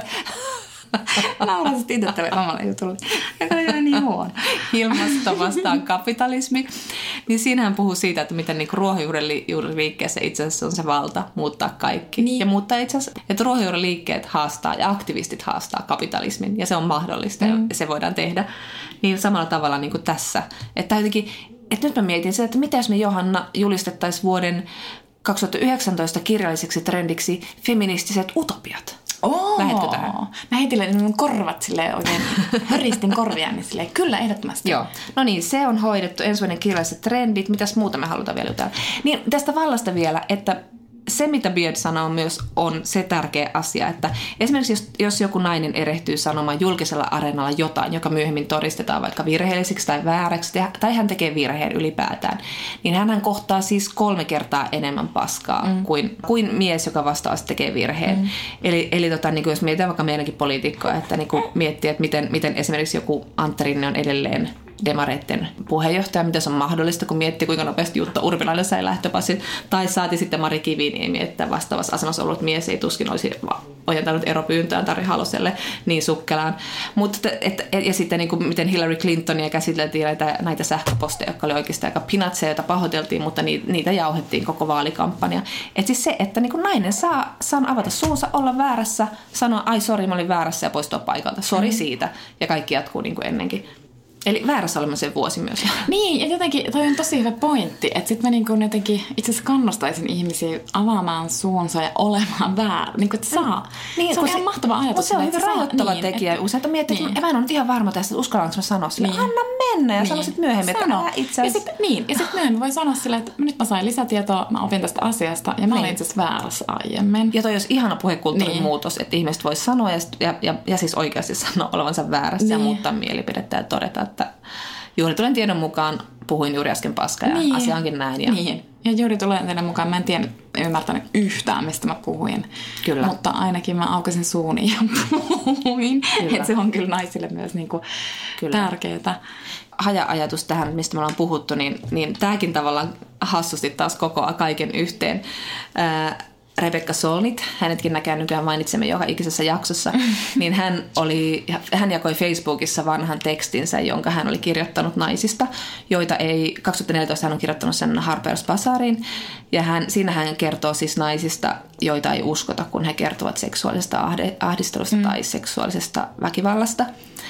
Naurasit itse tälle omalle jutulle. Joka oli niin huono. Ilmasto vastaan kapitalismi. Niin siinähän puhuu siitä, että miten niinku ruohonjuuriliikkeessä itse asiassa on se valta muuttaa kaikki. Niin. Ja muuttaa itse asiassa, että ruohonjuuriliikkeet haastaa ja aktivistit haastaa kapitalismin. Ja se on mahdollista mm. ja se voidaan tehdä. Niin samalla tavalla niin kuin tässä. Että jotenkin, että nyt mä mietin se, että mitä jos me Johanna julistettaisiin vuoden kaksituhattayhdeksäntoista kirjalliseksi trendiksi feministiset utopiat. Oh, Lähetkö tähän? Mä heitin mun korvat silleen oikein, höristin korvia, niin silleen, kyllä ehdottomasti. Joo. No niin, se on hoidettu. Ensi vuoden kirjalliset trendit. Mitäs muuta me halutaan vielä jutella? Niin tästä vallasta vielä, että se, mitä Beard sanoo myös, on se tärkeä asia, että esimerkiksi jos, jos joku nainen erehtyy sanomaan julkisella areenalla jotain, joka myöhemmin todistetaan vaikka virheelliseksi tai vääräksi, tai hän tekee virheen ylipäätään, niin hän kohtaa siis kolme kertaa enemmän paskaa mm. kuin, kuin mies, joka vastaavasti tekee virheen. Mm. Eli, eli tota, niin kuin jos mietitään vaikka meidänkin poliitikkoa, että niin kuin miettii, että miten, miten esimerkiksi joku Antti Rinne on edelleen demareitten puheenjohtaja, miten se on mahdollista, kun miettii, kuinka nopeasti Jutta Urpilainen sai lähtöpassin, tai saati sitten Mari Kiviniemi, että vastaavassa asemassa ollut mies ei tuskin olisi ojentanut eropyyntöään Tarja Haloselle niin sukkelaan. Mutta, et, et, ja sitten niin kuin, miten Hillary Clintonia käsiteltiin näitä, näitä sähköposteja, jotka oli oikeasti aika pinatseja, joita pahoiteltiin, mutta niitä, niitä jauhettiin koko vaalikampanja. Et siis se, että niin kuin nainen saa, saa avata suunsa, olla väärässä, sanoa, ai sori, mä olin väärässä ja poistua paikalta. Sori mm. siitä. Ja kaikki jatkuu niin kuin ennenkin. Eli väärässä olemisen vuosi myös. Niin, ja jotenkin toi on tosi hyvä pointti, että sitten mä niin kuin jotenkin itse asiassa kannustaisin ihmisiä avaamaan suunsa ja olemaan väärä. Niin kuin, että saa. Niin, se on ihan mahtava ajatus. Se on hyvin rajoittava niin, tekijä. Että, usein miettii, niin. että mä en ole nyt ihan varma tästä, että uskallanko mä sanoa sille, niin. anna mennä ja niin. sano sitten myöhemmin, sano. että älä itse asiassa. Ja sitten niin, ja sit myöhemmin voi sanoa silleen, että nyt mä sain lisätietoa, mä opin tästä asiasta ja mä niin. olin itse asiassa väärässä aiemmin. Ja toi olisi ihana puhekulttuurin niin. muutos, että ihmiset vois sanoa ja, ja, ja, ja siis oikeasti sanoa olevansa väärässä niin. ja muuttaa mielipidettä ja todeta, että juuri tulen tiedon mukaan puhuin juuri äsken paskaa ja niin. asia onkin näin. Ja... Niin. Ja juuri tulen tiedon mukaan mä en tiennyt, en ymmärtänyt yhtään, mistä mä puhuin. Kyllä. Mutta ainakin mä aukasin suuni ja puhuin. Että se on kyllä naisille myös niinku tärkeää. Haja-ajatus tähän, mistä me ollaan puhuttu, niin, niin tämäkin tavallaan hassusti taas kokoaa kaiken yhteen. Ää, Rebekka Solnit, hänetkin näkään nykyään mainitsemme joka ikisessä jaksossa, niin hän, oli, hän jakoi Facebookissa vanhan tekstinsä, jonka hän oli kirjoittanut naisista, joita ei, kaksituhattaneljätoista hän on kirjoittanut sen Harper's Bazaariin, ja hän, siinä hän kertoo siis naisista, joita ei uskota, kun he kertovat seksuaalisesta ahdistelusta mm. tai seksuaalisesta väkivallasta.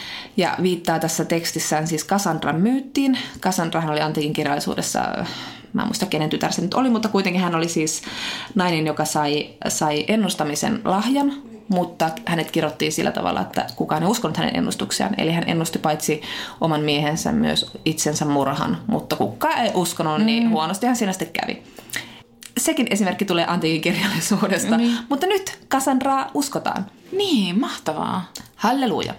Ja viittaa tässä tekstissään siis Cassandran myyttiin. Cassandrahan oli antiikin kirjallisuudessa, mä en muista kenen tytär se nyt oli, mutta kuitenkin hän oli siis nainen, joka sai, sai ennustamisen lahjan, mutta hänet kirjoittiin sillä tavalla, että kukaan ei uskonut hänen ennustuksiaan. Eli hän ennusti paitsi oman miehensä myös itsensä murhan, mutta kukaan ei uskonut, niin mm. huonostihan siinä sitten kävi. Sekin esimerkki tulee antiikin kirjallisuudesta, mm. mutta nyt Cassandraa uskotaan. Niin, mahtavaa. Halleluja.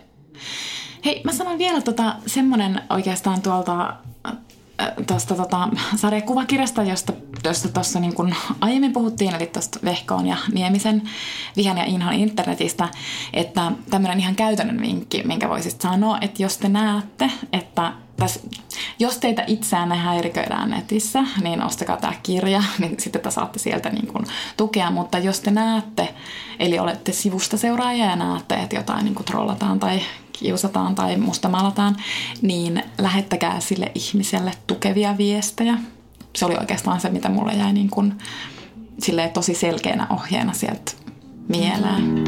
Hei, mä sanon vielä tota, semmonen oikeastaan tuolta tuosta tota, sarjakuvakirjasta, josta tuossa josta niin kuin aiemmin puhuttiin, eli tuosta Vehkoon ja Niemisen Vihan ja inhon internetistä, että tämmöinen ihan käytännön vinkki, minkä voisit sanoa, että jos te näette, että täs, jos teitä itseänne häiriköidään netissä, niin ostakaa tämä kirja, niin sitten te saatte sieltä niin kuin tukea, mutta jos te näette, eli olette sivusta seuraaja ja näette, että jotain niin kuin trollataan tai kiusataan tai mustamalataan, niin lähettäkää sille ihmiselle tukevia viestejä. Se oli oikeastaan se, mitä mulle jäi niin kuin, silleen tosi selkeänä ohjeena sieltä mieleen.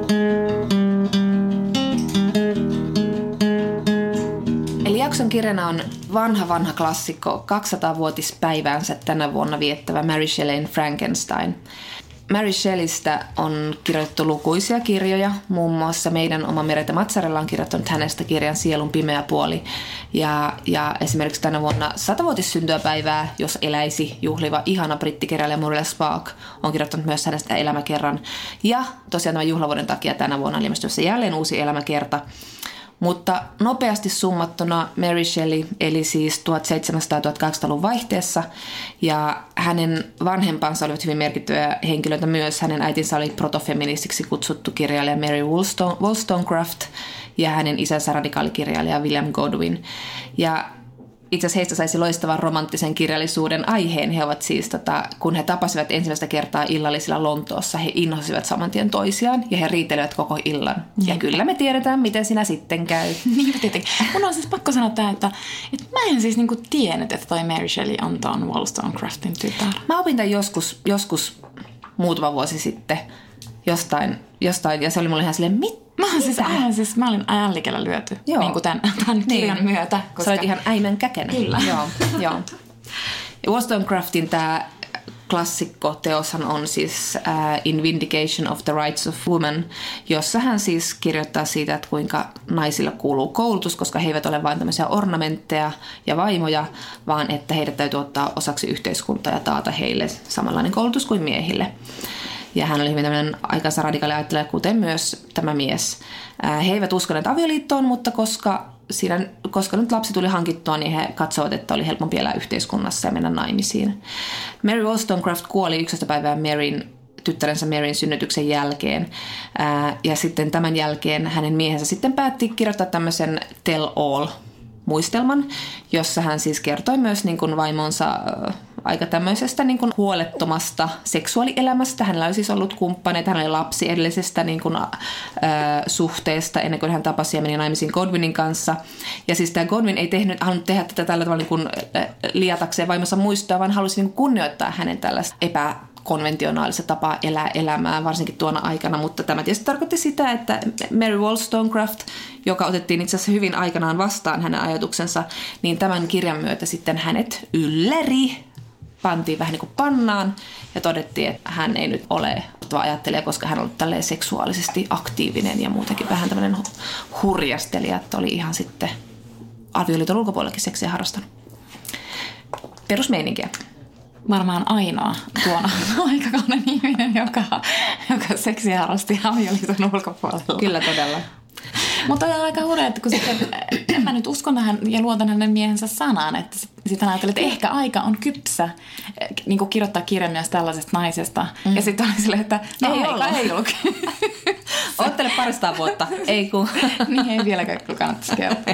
Eli jakson kirjana on vanha vanha klassikko, kaksisataavuotispäiväänsä tänä vuonna viettävä Mary Shelleyn Frankenstein. Mary Shelleystä on kirjoitettu lukuisia kirjoja, muun muassa meidän oma Merete Matsarella on kirjoittanut hänestä kirjan Sielun pimeä puoli. Ja, ja esimerkiksi tänä vuonna satavuotissyntymäpäivää, jos eläisi, juhliva ihana brittikirjailija Muriel Spark on kirjoittanut myös hänestä elämäkerran. Ja tosiaan tämän juhlavuoden takia tänä vuonna on ilmestymässä jälleen uusi elämäkerta. Mutta nopeasti summattuna Mary Shelley eli siis tuhatseitsemänsataa-tuhatkahdeksansataaluvun vaihteessa ja hänen vanhempansa olivat hyvin merkittäviä henkilöitä myös. Hänen äitinsä oli protofeministiksi kutsuttu kirjailija Mary Wollstonecraft ja hänen isänsä radikaalikirjailija William Godwin. Ja itse asiassa heistä saisi loistavan romanttisen kirjallisuuden aiheen. He ovat siis, tota, kun he tapasivat ensimmäistä kertaa illallisilla Lontoossa, he inhosivat saman tien toisiaan ja he riitelivät koko illan. Ja Niinpä. Kyllä me tiedetään, miten siinä sitten käy. Niin, tietenkin. Mun on siis pakko sanoa tämä, että, että mä en siis niinku tiennyt, että toi Mary Shelley on ton Wollstonecraftin tytär. Mä opin tämän joskus, joskus muutama vuosi sitten jostain, jostain ja se oli mulle ihan silleen, mit? Mä, siis, aivan, siis, mä olin ällikellä lyöty niin kuin tämän, tämän kirjan niin. myötä. Koska... Sä olit ihan äimän käkenä. Kyllä. Joo, joo. Ja Wollstonecraftin tämä klassikkoteoshan on siis uh, In Vindication of the Rights of Women, jossa hän siis kirjoittaa siitä, että kuinka naisilla kuuluu koulutus, koska he eivät ole vain tämmöisiä ornamentteja ja vaimoja, vaan että heidät täytyy ottaa osaksi yhteiskuntaa ja taata heille samanlainen koulutus kuin miehille. Ja hän oli hyvin tämmöinen aikansa radikaali ajattelija, kuten myös tämä mies. He eivät uskoneet avioliittoon, mutta koska, siinä, koska nyt lapsi tuli hankittua, niin he katsovat, että oli helpompi elää yhteiskunnassa ja mennä naimisiin. Mary Wollstonecraft kuoli yksitoista päivää Maryn, tyttärensä Maryn synnytyksen jälkeen. Ja sitten tämän jälkeen hänen miehensä sitten päätti kirjoittaa tämmöisen tell all muistelman, jossa hän siis kertoi myös niin kuin vaimonsa aika tämmöisestä niin kuin huolettomasta seksuaalielämästä. Hänellä oli siis ollut kumppaneita, hän oli lapsi edellisestä niin kuin, äh, suhteesta ennen kuin hän tapasi ja meni naimisiin Godwinin kanssa. Ja siis tämä Godwin ei tehnyt, halunnut tehdä tätä tällä tavalla niin kuin, äh, liatakseen vaimonsa muistoa, vaan halusi niin kuin kunnioittaa hänen tällaista epä konventionaalista tapaa elää elämää, varsinkin tuona aikana, mutta tämä tietysti tarkoitti sitä, että Mary Wollstonecraft, joka otettiin itse asiassa hyvin aikanaan vastaan hänen ajatuksensa, niin tämän kirjan myötä sitten hänet ylläri, pantiin vähän niin kuin pannaan ja todettiin, että hän ei nyt ole ajattelija, koska hän on ollut tälleen seksuaalisesti aktiivinen ja muutenkin vähän tämmöinen hurjastelija, että oli ihan sitten avioliiton ulkopuolellakin seksiä harrastanut. Perusmeininkiä. Varmaan ainoa tuona aikakauden ihminen, joka, joka seksiä harrasti avioliiton ulkopuolella. Kyllä todella. Mutta on aika hurja, että kun sitten, mä nyt uskon tähän ja luotan hänen miehensä sanaan, että sitten hän ajattelee, että ehkä aika on kypsä niin kuin kirjoittaa kirjan myös tällaisesta naisesta. Mm. Ja sitten oli silleen, että no ei, aika ei ollut. Ottele parista vuotta. Ei kun. Niin ei vieläkään kannattaisi kertoa.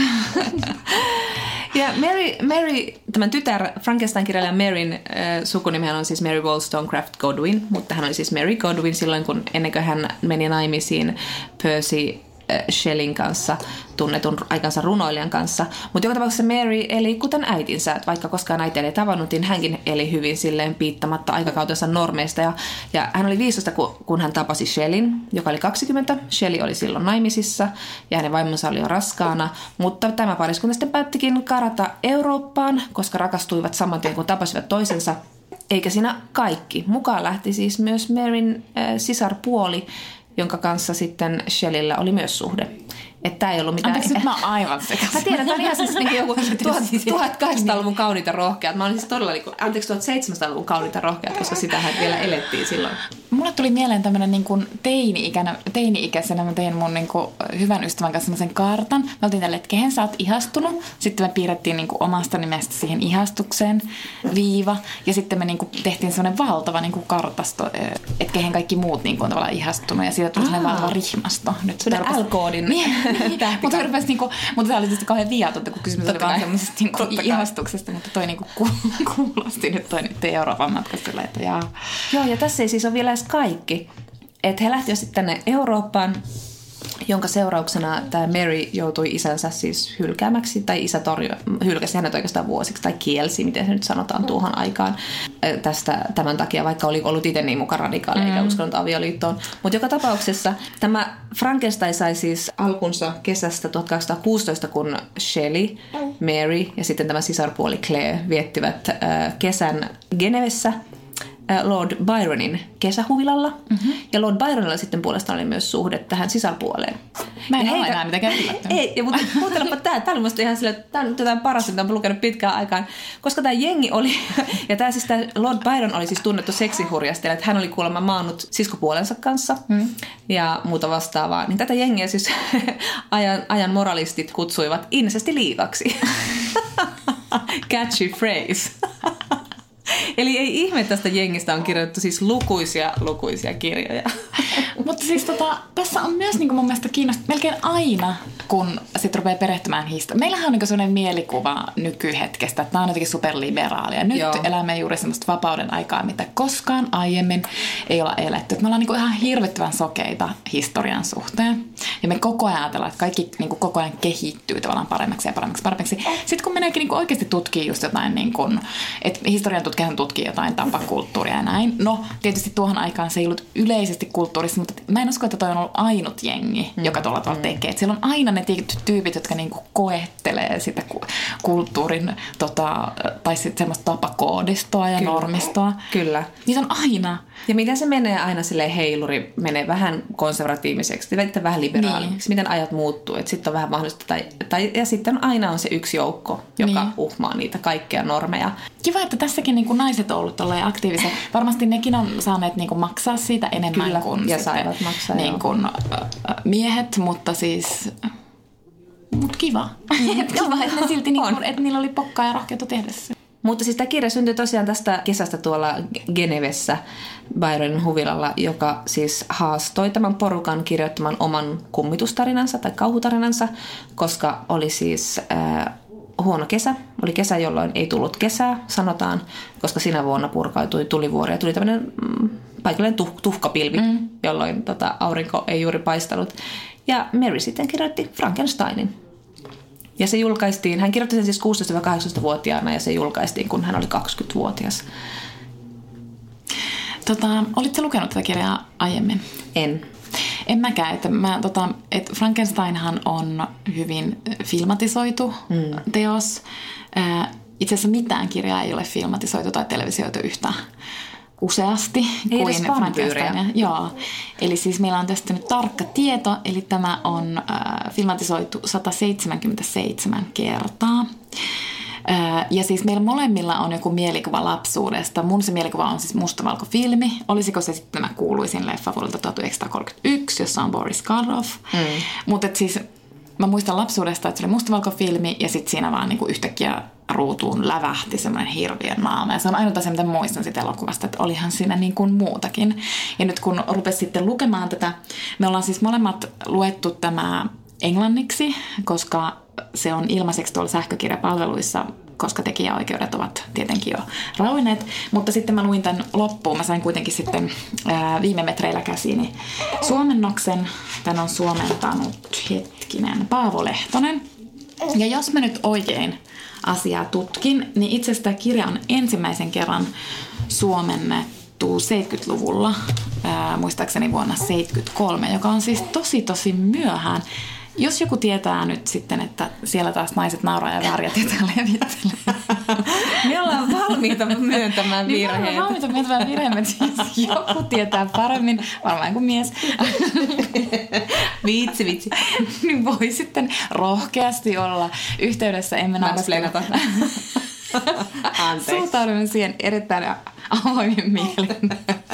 Ja Mary, Mary, tämän tytär, Frankenstein-kirjailijan Maryn äh, sukunimihän on siis Mary Wollstonecraft Godwin, mutta hän oli siis Mary Godwin silloin, kun ennen kuin hän meni naimisiin Percy äh, Shelleyn kanssa, tunnetun aikansa runoilijan kanssa. Mutta joka tapauksessa Mary eli kuten äitinsä, että vaikka koskaan äiti ei tavannut, niin hänkin eli hyvin silleen piittamatta aikakautensa normeista. Ja, ja hän oli viisitoista, kun, kun hän tapasi Shelleyn, joka oli kaksikymmentä. Shelley oli silloin naimisissa ja hänen vaimonsa oli jo raskaana. Mutta tämä pariskunta sitten päättikin karata Eurooppaan, koska rakastuivat saman tien, kun tapasivat toisensa. Eikä siinä kaikki. Mukaan lähti siis myös Maryn äh, sisarpuoli, jonka kanssa sitten Shelleyllä oli myös suhde. Että tää ei ollut mitään. Anteeksi, nyt mä oon aivan sekaisin. Mä tiedän, tää on ihan siis niin joku tuhatkahdeksansataaluvun kauniita rohkeat. Mä olin siis todella, niin kuin, anteeksi, tuhatseitsemänsataaluvun kauniita rohkeat, koska sitähän vielä elettiin silloin. Mulle tuli mieleen tämmönen niin kuin teini-ikänä, teini-ikäisenä mä tein mun niin kuin hyvän ystävän kanssa semmoisen kartan. Mä oltiin tälle, että kehen sä oot ihastunut. Sitten me piirrettiin niin kuin omasta nimestä siihen ihastukseen viiva. Ja sitten me niin kuin tehtiin semmoinen valtava niin kuin kartasto, että kehen kaikki muut niin kuin on tavallaan ihastunut. Ja siitä tuli semmoinen valtava rihmasto. Nyt semmoinen L-koodin. Mutta niinku, mutta tämä oli tietysti kauhean viatonta, kun kysymys oli vaan semmoisesta niinku ihastuksesta, mutta toi niinku kuulosti nyt toi nyt Euroopan matkassa, että jaa. Joo, ja tässä ei siis ole vielä edes kaikki. Että he lähtivät sitten tänne Eurooppaan, jonka seurauksena tämä Mary joutui isänsä siis hylkäämäksi, tai isä torjui, hylkäsi hänet oikeastaan vuosiksi, tai kielsi, miten se nyt sanotaan tuohon aikaan. Tästä, tämän takia, vaikka oli ollut itse niin mukaan radikaali, eikä mm. uskonut avioliittoon. Mutta joka tapauksessa tämä Frankenstein sai siis alkunsa kesästä tuhatkahdeksansataakuusitoista, kun Shelley, Mary ja sitten tämä sisarpuoli Claire viettivät äh, kesän Genevessä Lord Byronin kesähuvilalla. Mm-hmm. Ja Lord Byronilla sitten puolestaan oli myös suhde tähän sisarpuoleen. Mä en ole enää mitenkään yllättänyt. Ei, mutta kuuntelepa tämä. Tämä oli musta ihan silleen, että tämä on nyt jotain parasta, mitä olen lukenut pitkään aikaan. Koska tämä jengi oli, ja tämä siis tämä Lord Byron oli siis tunnettu seksihurjastelija, että hän oli kuulemma maannut siskopuolensa kanssa mm. ja muuta vastaavaa. Niin tätä jengiä siis ajan, ajan moralistit kutsuivat incesti liigaksi. Catchy phrase. Eli ei ihme, tästä jengistä on kirjoitettu siis lukuisia, lukuisia kirjoja. Mutta siis tota, tässä on myös niin kuin mun mielestä kiinnostaa melkein aina kun sitten rupeaa perehtymään historiaa. Meillähän on niin sellainen mielikuva nykyhetkestä, että tämä on jotenkin superliberaalia. Nyt Joo. elämme juuri semmoista vapauden aikaa, mitä koskaan aiemmin ei olla eletty. Me ollaan niin ihan hirvittävän sokeita historian suhteen. Ja me koko ajan ajatellaan, että kaikki niin koko ajan kehittyy tavallaan paremmaksi ja paremmaksi paremmaksi. Sitten kun meneekin niin oikeasti tutkii just jotain, niin kuin, että historian tutkijan tutkii jotain tapakulttuuria ja näin. No, tietysti tuohon aikaan se ei ollut yleisesti kulttuurissa, mutta mä en usko, että toi on ollut ainut jengi, mm. joka tuolla tavalla tekee. Et siellä on aina ne tyypit, jotka niinku koettelee sitä kulttuurin tota, tai sitten semmoista tapakoodistoa ja Kyllä. normistoa. Kyllä. Niitä on aina. Ja miten se menee aina silleen heiluri, menee vähän konservatiiviseksi, vähän liberaaliksi, niin. Miten ajat muuttuu, että sitten on vähän mahdollista. Tai, tai, ja sitten aina on se yksi joukko, joka niin. uhmaa niitä kaikkia normeja. Kiva, että tässäkin niin kuin naiset on ollut aktiivisia. Varmasti nekin on saaneet niin kuin maksaa siitä enemmän Kyllä. kuin ja saivat maksaa, niin kuin, äh, miehet, mutta siis... Mut kiva. Kiva, että ne silti, niin kuin, että niillä oli pokkaa ja rohkeutta tehdä se. Mutta siis tämä kirja syntyi tosiaan tästä kesästä tuolla Genevessä Byronin huvilalla, joka siis haastoi tämän porukan kirjoittamaan oman kummitustarinansa tai kauhutarinansa, koska oli siis äh, huono kesä. Oli kesä, jolloin ei tullut kesää, sanotaan, koska sinä vuonna purkautui tulivuori ja tuli tämmöinen mm, paikallinen tuh- tuhkapilvi, mm. jolloin tota, aurinko ei juuri paistanut. Ja Mary sitten kirjoitti Frankensteinin. Ja se julkaistiin, hän kirjoitti sen siis kuusitoista-kahdeksantoista-vuotiaana ja se julkaistiin, kun hän oli kaksikymmentävuotias. Tota, olitko lukenut tätä kirjaa aiemmin? En. En mäkään. Että mä, tota, et Frankensteinhan on hyvin filmatisoitu mm. teos. Äh, itse asiassa mitään kirjaa ei ole filmatisoitu tai televisioitu yhtä useasti ei kuin Frankenstein. Joo. Eli siis meillä on tästä nyt tarkka tieto, eli tämä on äh, filmatisoitu sata seitsemänkymmentäseitsemän kertaa. Äh, ja siis meillä molemmilla on joku mielikuva lapsuudesta. Mun se mielikuva on siis mustavalkofilmi. Olisiko se sitten tämä kuuluisin leffa vuodelta tuhatyhdeksänsataakolmekymmentäyksi, jossa on Boris Karloff. Mm. Mutta siis mä muistan lapsuudesta, että se oli mustavalkofilmi ja sitten siinä vaan niinku yhtäkkiä ruutuun lävähti semmoinen hirviön naama. Ja se on ainut asia, mitä muistan siitä elokuvasta, että olihan siinä niin kuin muutakin. Ja nyt kun rupesi sitten lukemaan tätä, me ollaan siis molemmat luettu tämä englanniksi, koska se on ilmaiseksi tuolla sähkökirjapalveluissa, koska tekijäoikeudet ovat tietenkin jo rauenneet. Mutta sitten mä luin tämän loppuun. Mä sain kuitenkin sitten ää, viime metreillä käsiini suomennoksen. Tän on suomentanut hetkinen Paavo Lehtonen. Ja jos mä nyt oikein asiaa tutkin, niin itse asiassa tämä kirja on ensimmäisen kerran suomennettu seitsemänkymmentäluvulla, ää, muistaakseni vuonna seitsemänkymmentäkolme, joka on siis tosi tosi myöhään. Jos joku tietää nyt sitten, että siellä taas naiset nauraa ja värjät ja levittelee. Me ollaan valmiita myöntämään virheet. Me ollaan valmiita myöntämään virheet, siis joku tietää paremmin, varmaan kuin mies. Vitsi, vitsi. Niin voi sitten rohkeasti olla yhteydessä. Emme naureskella. Anteeksi. Suhtaudumme siihen erittäin avoimin mielin.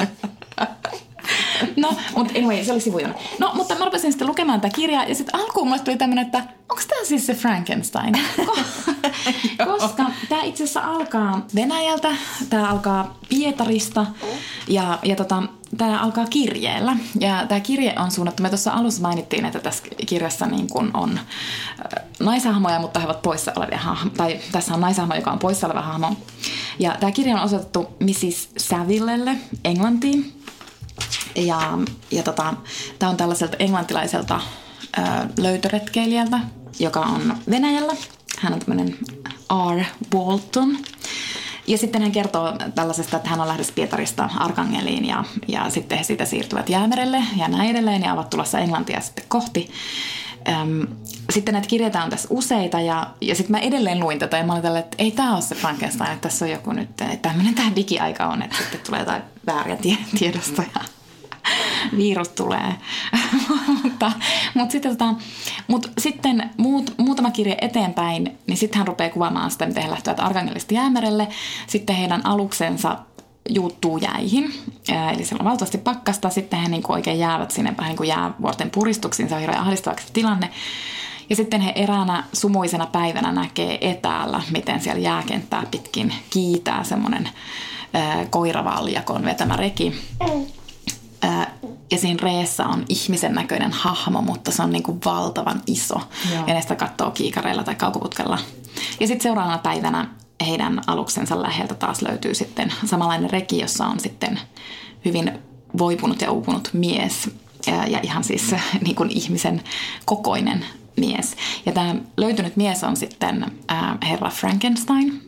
No, mutta anyway, se oli sivujuoni. No, mutta mä rupesin sitten lukemaan tätä kirjaa ja sitten alkuun mulle tuli tämmönen, että onko tää siis se Frankenstein? Koska tää itse asiassa alkaa Venäjältä, tää alkaa Pietarista ja, ja tota, tää alkaa kirjeellä. Ja tää kirje on suunnattu, me tuossa alussa mainittiin, että tässä kirjassa niin kun on naishahmoja, mutta he ovat poissa olevia hahmoja. Tai tässä on naishahmo, joka on poissa oleva hahmo. Ja tää kirja on osoitettu missis Savillelle Englantiin. Ja, ja tota, tämä on tällaiselta englantilaiselta ö, löytöretkeilijältä, joka on Venäjällä. Hän on tämmöinen R. Walton. Ja sitten hän kertoo tällaisesta, että hän on lähdössä Pietarista Arkangeliin ja, ja sitten he siitä siirtyvät Jäämerelle ja näin edelleen ja ovat tulossa Englantia sitten kohti. Öm, sitten näitä kirjeitä on tässä useita ja, ja sitten mä edelleen luin tätä ja mä olin tällä, että ei tää ole se Frankenstein, että tässä on joku nyt, tämmöinen tämä digiaika on, että sitten tulee jotain vääriä tie- tiedostoja. Virus tulee. mutta, mutta, sitten, tota, mutta sitten muut, muutama kirje eteenpäin, niin sitten hän rupeaa kuvaamaan sitä, miten he lähtevät Arkangelista Jäämerelle. Sitten heidän aluksensa juuttuu jäihin, eli siellä on valtavasti pakkasta. Sitten he niin kuin oikein jäävät sinne vähän niin kuin jäävuorten puristuksiin. Se on hirveän ahdistavaksi tilanne. Ja sitten he eräänä sumuisena päivänä näkee etäällä, miten siellä jääkenttää pitkin kiitää semmoinen äh, koiravaljakon vetämä reki. ja siinä reessä on ihmisen näköinen hahmo, mutta se on niin kuin valtavan iso. Joo. Ja ne sitä katsoo kiikareilla tai kaukoputkella. Ja sitten seuraavana päivänä heidän aluksensa läheltä taas löytyy sitten samanlainen reki, jossa on sitten hyvin voipunut ja uupunut mies. Ja, ja ihan siis niin kuin ihmisen kokoinen mies. Ja tämä löytynyt mies on sitten ää, herra Frankenstein.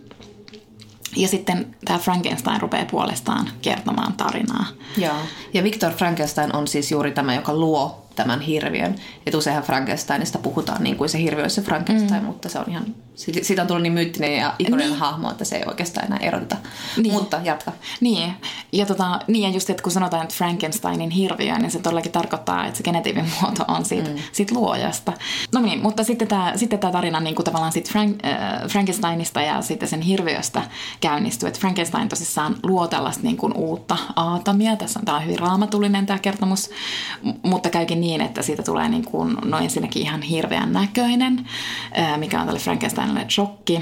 Ja sitten tämä Frankenstein rupeaa puolestaan kertomaan tarinaa. Joo. Ja Victor Frankenstein on siis juuri tämä, joka luo tämän hirviön. Että useinhan Frankensteinista puhutaan niin kuin se hirviö olisi se Frankenstein, mm. mutta se on ihan, siitä on tullut niin myyttinen ja ikoninen niin. hahmo, että se ei oikeastaan enää eroteta. Niin. Mutta jatka. Niin. Ja, tota, niin, ja just, että kun sanotaan, että Frankensteinin hirviö, niin se todellakin tarkoittaa, että se genetiivinen muoto on siitä, mm. siitä luojasta. No niin, mutta sitten tämä, sitten tämä tarina niin kuin tavallaan siitä Frank, äh, Frankensteinista ja sitten sen hirviöstä käynnistyy. Että Frankenstein tosissaan luo tällaista niin kuin uutta aatamia. Tässä on tämä hyvin raamatullinen tämä kertomus, mutta käykin niin, että siitä tulee niin kuin, no ensinnäkin ihan hirveän näköinen, mikä on tälle Frankensteinille shokki.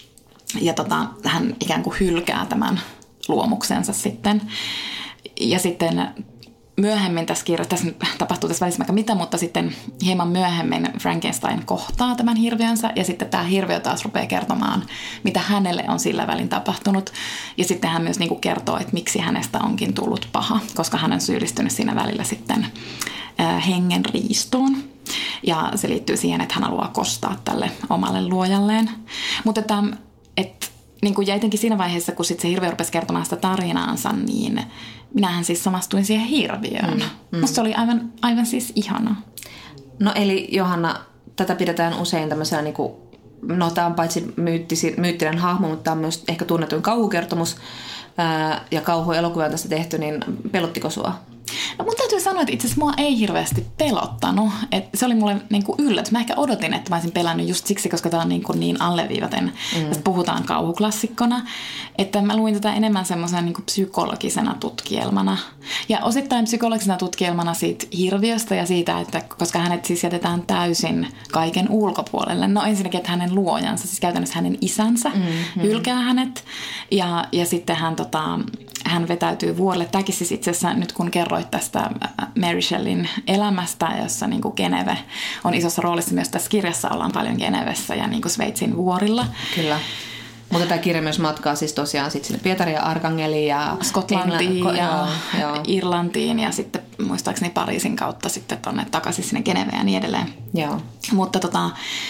Ja tota, hän ikään kuin hylkää tämän luomuksensa sitten. Ja sitten myöhemmin tässä kirjassa, tässä tapahtuu tässä välissä vaikka mitä, mutta sitten hieman myöhemmin Frankenstein kohtaa tämän hirviönsä ja sitten tämä hirviö taas rupeaa kertomaan, mitä hänelle on sillä välin tapahtunut. Ja sitten hän myös niin kuin kertoo, että miksi hänestä onkin tullut paha, koska hän on syyllistynyt siinä välillä sitten hengen riistoon. Ja se liittyy siihen, että hän haluaa kostaa tälle omalle luojalleen. Mutta että, että niin kuin, ja etenkin siinä vaiheessa, kun sit se hirviö rupesi kertomaan sitä tarinaansa, niin minähän siis samastuin siihen hirviöön. Mm, mm. Musta se oli aivan, aivan siis ihana. No eli Johanna, tätä pidetään usein tämmöisenä, niin kuin, no tämä on paitsi myyttisi, myyttinen hahmo, mutta tämä on myös ehkä tunnetuin kauhukertomus. Ää, ja kauhuelokuva on tästä tehty, niin pelottiko sua? No mun täytyy sanoa, että itse asiassa mua ei hirveästi pelottanut. Et se oli mulle niinku yllätys. Mä ehkä odotin, että mä olisin pelännyt just siksi, koska tää on niinku niin alleviivaten. Mm. Tästä puhutaan kauhuklassikkona. Että mä luin tätä enemmän semmoisena niinku psykologisena tutkielmana. Ja osittain psykologisena tutkielmana siitä hirviöstä ja siitä, että koska hänet siis jätetään täysin kaiken ulkopuolelle. No ensinnäkin, että hänen luojansa, siis käytännössä hänen isänsä, mm-hmm. hylkää hänet. Ja, ja sitten hän, tota, hän vetäytyy vuorelle. Tämäkin siis itse asiassa nyt kun kerroit tästä Mary Shelleyn elämästä, jossa niin kuin Geneve on isossa roolissa. Myös tässä kirjassa ollaan paljon Genevessä ja niin kuin Sveitsin vuorilla. Kyllä. Mutta tämä kirja myös matkaa siis tosiaan sit sinne Pietariin ja Arkangeliin ja Skotlantiin Englann... ja joo. Irlantiin ja sitten muistaakseni Pariisin kautta sitten tonne takaisin sinne Geneveen ja niin edelleen. Joo. Mutta tota...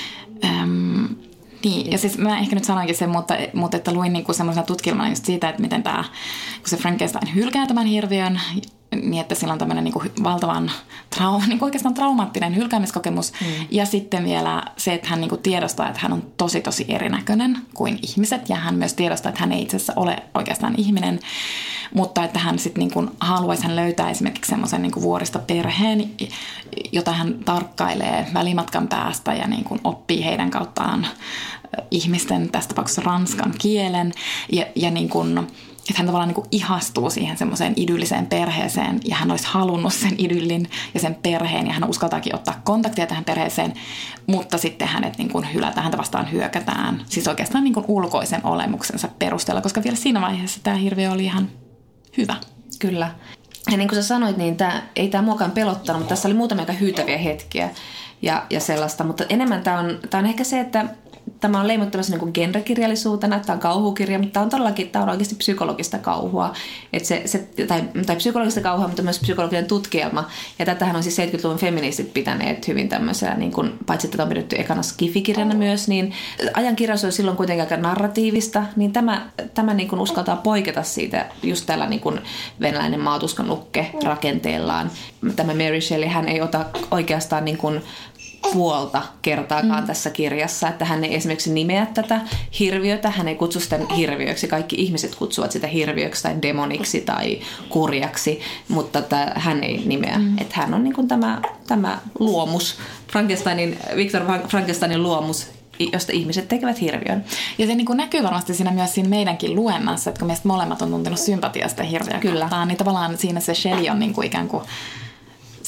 Ähm, Niin, ja siis mä ehkä nyt sanoinkin sen, mutta, mutta että luin niinku semmoisena tutkielmana just siitä, että miten tämä, kun se Frankenstein hylkää tämän hirviön, niin että sillä on tämmöinen niinku valtavan trau, niinku oikeastaan traumaattinen hylkäämiskokemus. Mm. Ja sitten vielä se, että hän niinku tiedostaa, että hän on tosi tosi erinäköinen kuin ihmiset. Ja hän myös tiedostaa, että hän ei itse asiassa ole oikeastaan ihminen. Mutta että hän sitten niinku haluaisi hän löytää esimerkiksi semmoisen niinku vuoristoperheen, jota hän tarkkailee välimatkan päästä ja niinku oppii heidän kauttaan ihmisten, tässä tapauksessa ranskan kielen. Ja, ja niinku, että hän tavallaan niinku ihastuu siihen semmoiseen idylliseen perheeseen ja hän olisi halunnut sen idyllin ja sen perheen ja hän uskaltaakin ottaa kontaktia tähän perheeseen, mutta sitten hänet niinku hylätään, häntä vastaan hyökätään. Siis oikeastaan niinku ulkoisen olemuksensa perusteella, koska vielä siinä vaiheessa tämä hirviö oli ihan hyvä. Kyllä. Ja niin kuin sä sanoit, niin tää, ei tämä muakaan pelottanut, mutta tässä oli muutamia aika hyytäviä hetkiä ja, ja sellaista. Mutta enemmän tämä on, tää on ehkä se, että tämä on leimuttu tämmöisen niin genrekirjallisuutena, tämä on kauhukirja, mutta tämä on todellakin tämä on oikeasti psykologista kauhua. Että se, se, tai, tai psykologista kauhua, mutta myös psykologinen tutkielma. Ja tätähän on siis seitsemänkymmentäluvun feministit pitäneet hyvin tämmöisenä, niin kuin, paitsi että tämä on pidetty ekana skifikirjana myös, niin ajan kirjallisuus on silloin kuitenkin aika narratiivista, niin tämä, tämä niin kuin uskaltaa poiketa siitä just tällä niin kuin venäläinen maatuskan lukke rakenteellaan. Tämä Mary Shelley, hän ei ota oikeastaan niin kuin puolta kertaakaan mm. tässä kirjassa, että hän ei esimerkiksi nimeä tätä hirviötä, hän ei kutsu sitä hirviöksi, kaikki ihmiset kutsuvat sitä hirviöksi tai demoniksi tai kurjaksi, mutta että hän ei nimeä, mm. että hän on niin kuin tämä, tämä luomus, Frankensteinin, Victor Frankensteinin luomus, josta ihmiset tekevät hirviön. Ja se niin kuin näkyy varmasti siinä myös siinä meidänkin luennassa, että kun meistä molemmat on tuntenut sympatiaa sitä hirviöä Kyllä. kohtaan, niin tavallaan siinä se Shelley on niin kuin ikään kuin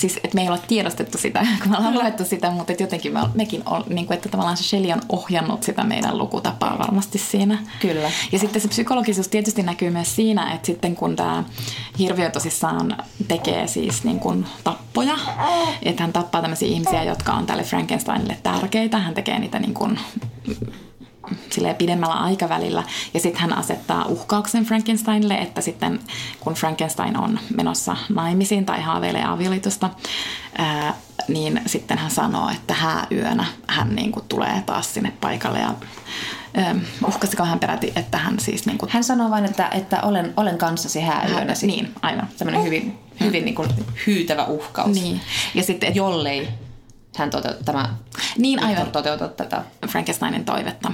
siis että me ei ole tiedostettu sitä, kun me ollaan luettu sitä, mutta että jotenkin me, mekin on, niin kuin, että tavallaan se Shelley on ohjannut sitä meidän lukutapaa varmasti siinä. Kyllä. Ja sitten se psykologisuus tietysti näkyy myös siinä, että sitten kun tämä hirviö tosissaan tekee siis niin kuin tappoja, että hän tappaa tämmöisiä ihmisiä, jotka on tälle Frankensteinille tärkeitä, hän tekee niitä niin kuin silleen pidemmällä aikavälillä. Ja sitten hän asettaa uhkauksen Frankensteinille, että sitten kun Frankenstein on menossa naimisiin tai haaveilee avioliitosta, ää, niin sitten hän sanoo, että hääyönä hän niin kuin tulee taas sinne paikalle ja ää, uhkasiko hän peräti, että hän siis niin kuin... Hän sanoo vain, että, että olen, olen kanssasi hääyönä. Niin, aivan. Tämmöinen hyvin, hyvin niin kuin hyytävä uhkaus. Niin. Ja sitten, et... jollei hän toteut, tämä niin, aivan. toteuta tätä Frankensteinin toivetta.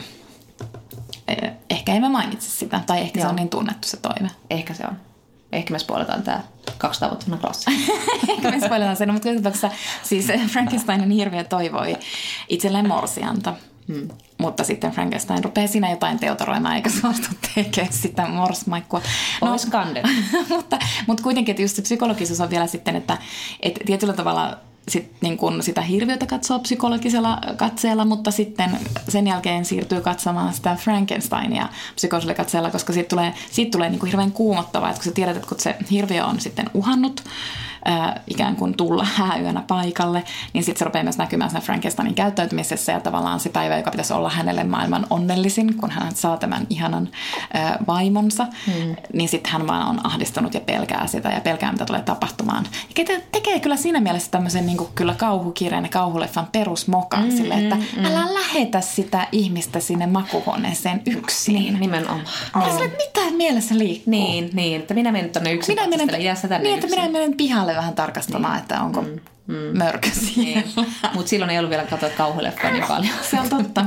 Ehkä ei mä mainitse sitä, tai ehkä Joo. se on niin tunnettu se toive. Ehkä se on. Ehkä me spoiletaan tämä kaksisataavuotisena klassikko. Ehkä me spoiletaan sen, mutta kuitenkin siis Frankensteinin hirviö toivoi itselleen morsianta. Hmm. Mutta sitten Frankenstein rupeaa siinä jotain teotoroimaan, eikä suostu tekemään sitä morsmaikkua. No, Skanden. mutta, mutta kuitenkin, että just se psykologisuus on vielä sitten, että, että tietyllä tavalla sit, niin kun sitä hirviötä katsoo psykologisella katseella, mutta sitten sen jälkeen siirtyy katsomaan sitä Frankensteinia psykologisella katseella, koska siitä tulee, siitä tulee niin kuin hirveän kuumottavaa, että kun sä tiedät, että kun se hirviö on sitten uhannut ää, ikään kuin tulla hääyönä paikalle, niin sitten se rupeaa myös näkymään siinä Frankensteinin käyttäytymisessä ja tavallaan se päivä, joka pitäisi olla hänelle maailman onnellisin, kun hän saa tämän ihanan ää, vaimonsa, hmm. niin sitten hän vaan on ahdistunut ja pelkää sitä ja pelkää, mitä tulee tapahtumaan. Ja tekee kyllä siinä mielessä tämmöisen niin kuin kyllä kauhukirjan ja kauhuleffan perusmokan mm, sille, että mm, älä mm. lähetä sitä ihmistä sinne makuuhuoneeseen yksin. Niin, nimenomaan. Niin. Sille, että mitä mielessä liikkuu? Niin, niin, että minä menen tuonne yksin. Minä menen, jää tänne niin, yksin. että minä menen pihalle vähän tarkastamaan, niin. että onko mm, mm. mörkö siellä. Niin. Mutta silloin ei ollut vielä katsoa kauhuleffaa niin paljon. Se on totta.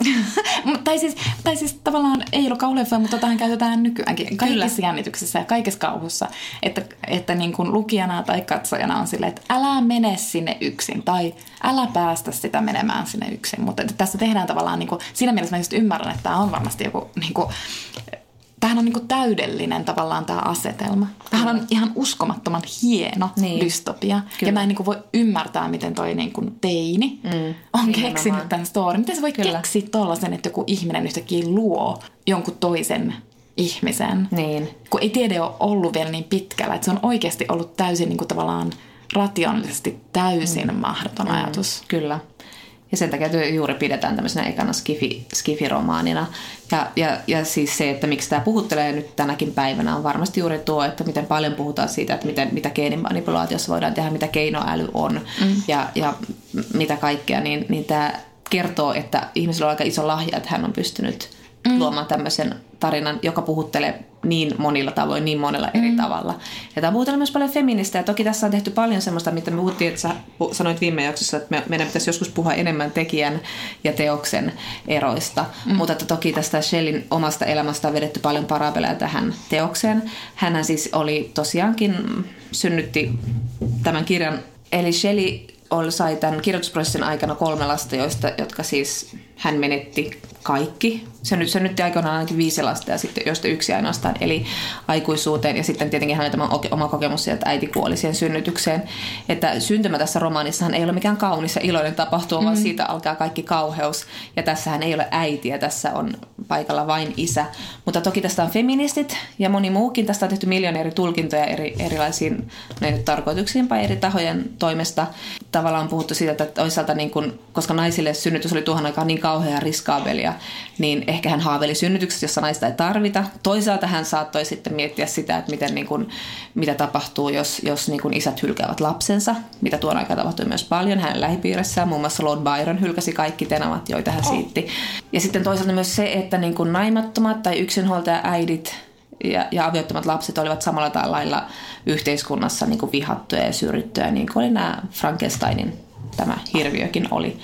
tai, siis, tai siis tavallaan ei ollut kauhuleffaa, mutta tähän käytetään nykyäänkin. Kaikissa Kyllä. jännityksissä ja kaikessa kauhussa. Että, että niin kuin lukijana tai katsojana on silleen, että älä mene sinne yksin tai älä päästä sitä menemään sinne yksin. Mutta tässä tehdään tavallaan, niin kuin, siinä mielessä mä just ymmärrän, että tämä on varmasti joku... Niin kuin, tämähän on niin kuin täydellinen tavallaan tämä asetelma. Tämähän on ihan uskomattoman hieno niin. dystopia. Kyllä. Ja mä en niin kuin voi ymmärtää, miten toi niin kuin teini mm. on keksinyt tämän storin. Miten se voi Kyllä. keksiä tollaisen, että joku ihminen yhtäkkiä luo jonkun toisen ihmisen. Niin. Kun ei tiede ole ollut vielä niin pitkällä. Että se on oikeasti ollut täysin niin kuin tavallaan rationaalisesti täysin mm. mahdoton mm. ajatus. Kyllä. Ja sen takia juuri pidetään tämmöisenä ekana skifi, skifiromaanina. Ja, ja, ja siis se, että miksi tämä puhuttelee nyt tänäkin päivänä, on varmasti juuri tuo, että miten paljon puhutaan siitä, että miten, mitä geenimanipulaatiossa voidaan tehdä, mitä keinoäly on mm. ja, ja mitä kaikkea. Niin, niin tämä kertoo, että ihmisellä on aika iso lahja, että hän on pystynyt mm. luomaan tämmöisen tarinan, joka puhuttelee niin monilla tavoin, niin monella eri mm. tavalla. Ja tämä puhutelee myös paljon feminististä. Ja toki tässä on tehty paljon semmoista, mitä me puhuttiin, että sä sanoit viime jaksossa, että me, meidän pitäisi joskus puhua enemmän tekijän ja teoksen eroista. Mm. Mutta että toki tästä Shelleyn omasta elämästä on vedetty paljon parabeleja tähän teokseen. Hänhän siis oli tosiaankin, synnytti tämän kirjan, eli Shelley sai tämän kirjoitusprosessin aikana kolme lasta, joista, jotka siis hän menetti kaikki. Se nyt synnytti aikoinaan ainakin viisi lasta ja sitten joista yksi ainoastaan eli aikuisuuteen. Ja sitten tietenkin hänellä tämä oma kokemus siitä, että äiti kuoli siihen synnytykseen. Että syntymä tässä romaanissahan ei ole mikään kaunis ja iloinen tapahtuma, mm. vaan siitä alkaa kaikki kauheus. Ja tässähän ei ole äitiä, tässä on paikalla vain isä. Mutta toki tästä on feministit ja moni muukin. Tästä on tehty miljoonia eri tulkintoja eri, erilaisiin tarkoituksiin tai eri tahojen toimesta. Tavallaan on puhuttu siitä, että toisaalta niin kun, koska naisille synnytys oli tuohon aikaan niin kauhea ja riskaabelia, niin ehkä hän haaveili synnytyksestä, jossa naista ei tarvita. Toisaalta hän saattoi sitten miettiä sitä, että miten, niin kuin, mitä tapahtuu, jos, jos niin kuin isät hylkäävät lapsensa, mitä tuon aikaan tapahtui myös paljon hänen lähipiirissään. Muun muassa Lord Byron hylkäsi kaikki tenavat, joita hän siitti. Ja sitten toisaalta myös se, että niin kuin naimattomat tai yksinhuoltaja-äidit ja, ja aviottomat lapset olivat samalla lailla yhteiskunnassa niin kuin vihattuja ja syrjittyjä, niin kuin oli nämä Frankensteinin tämä hirviökin oli.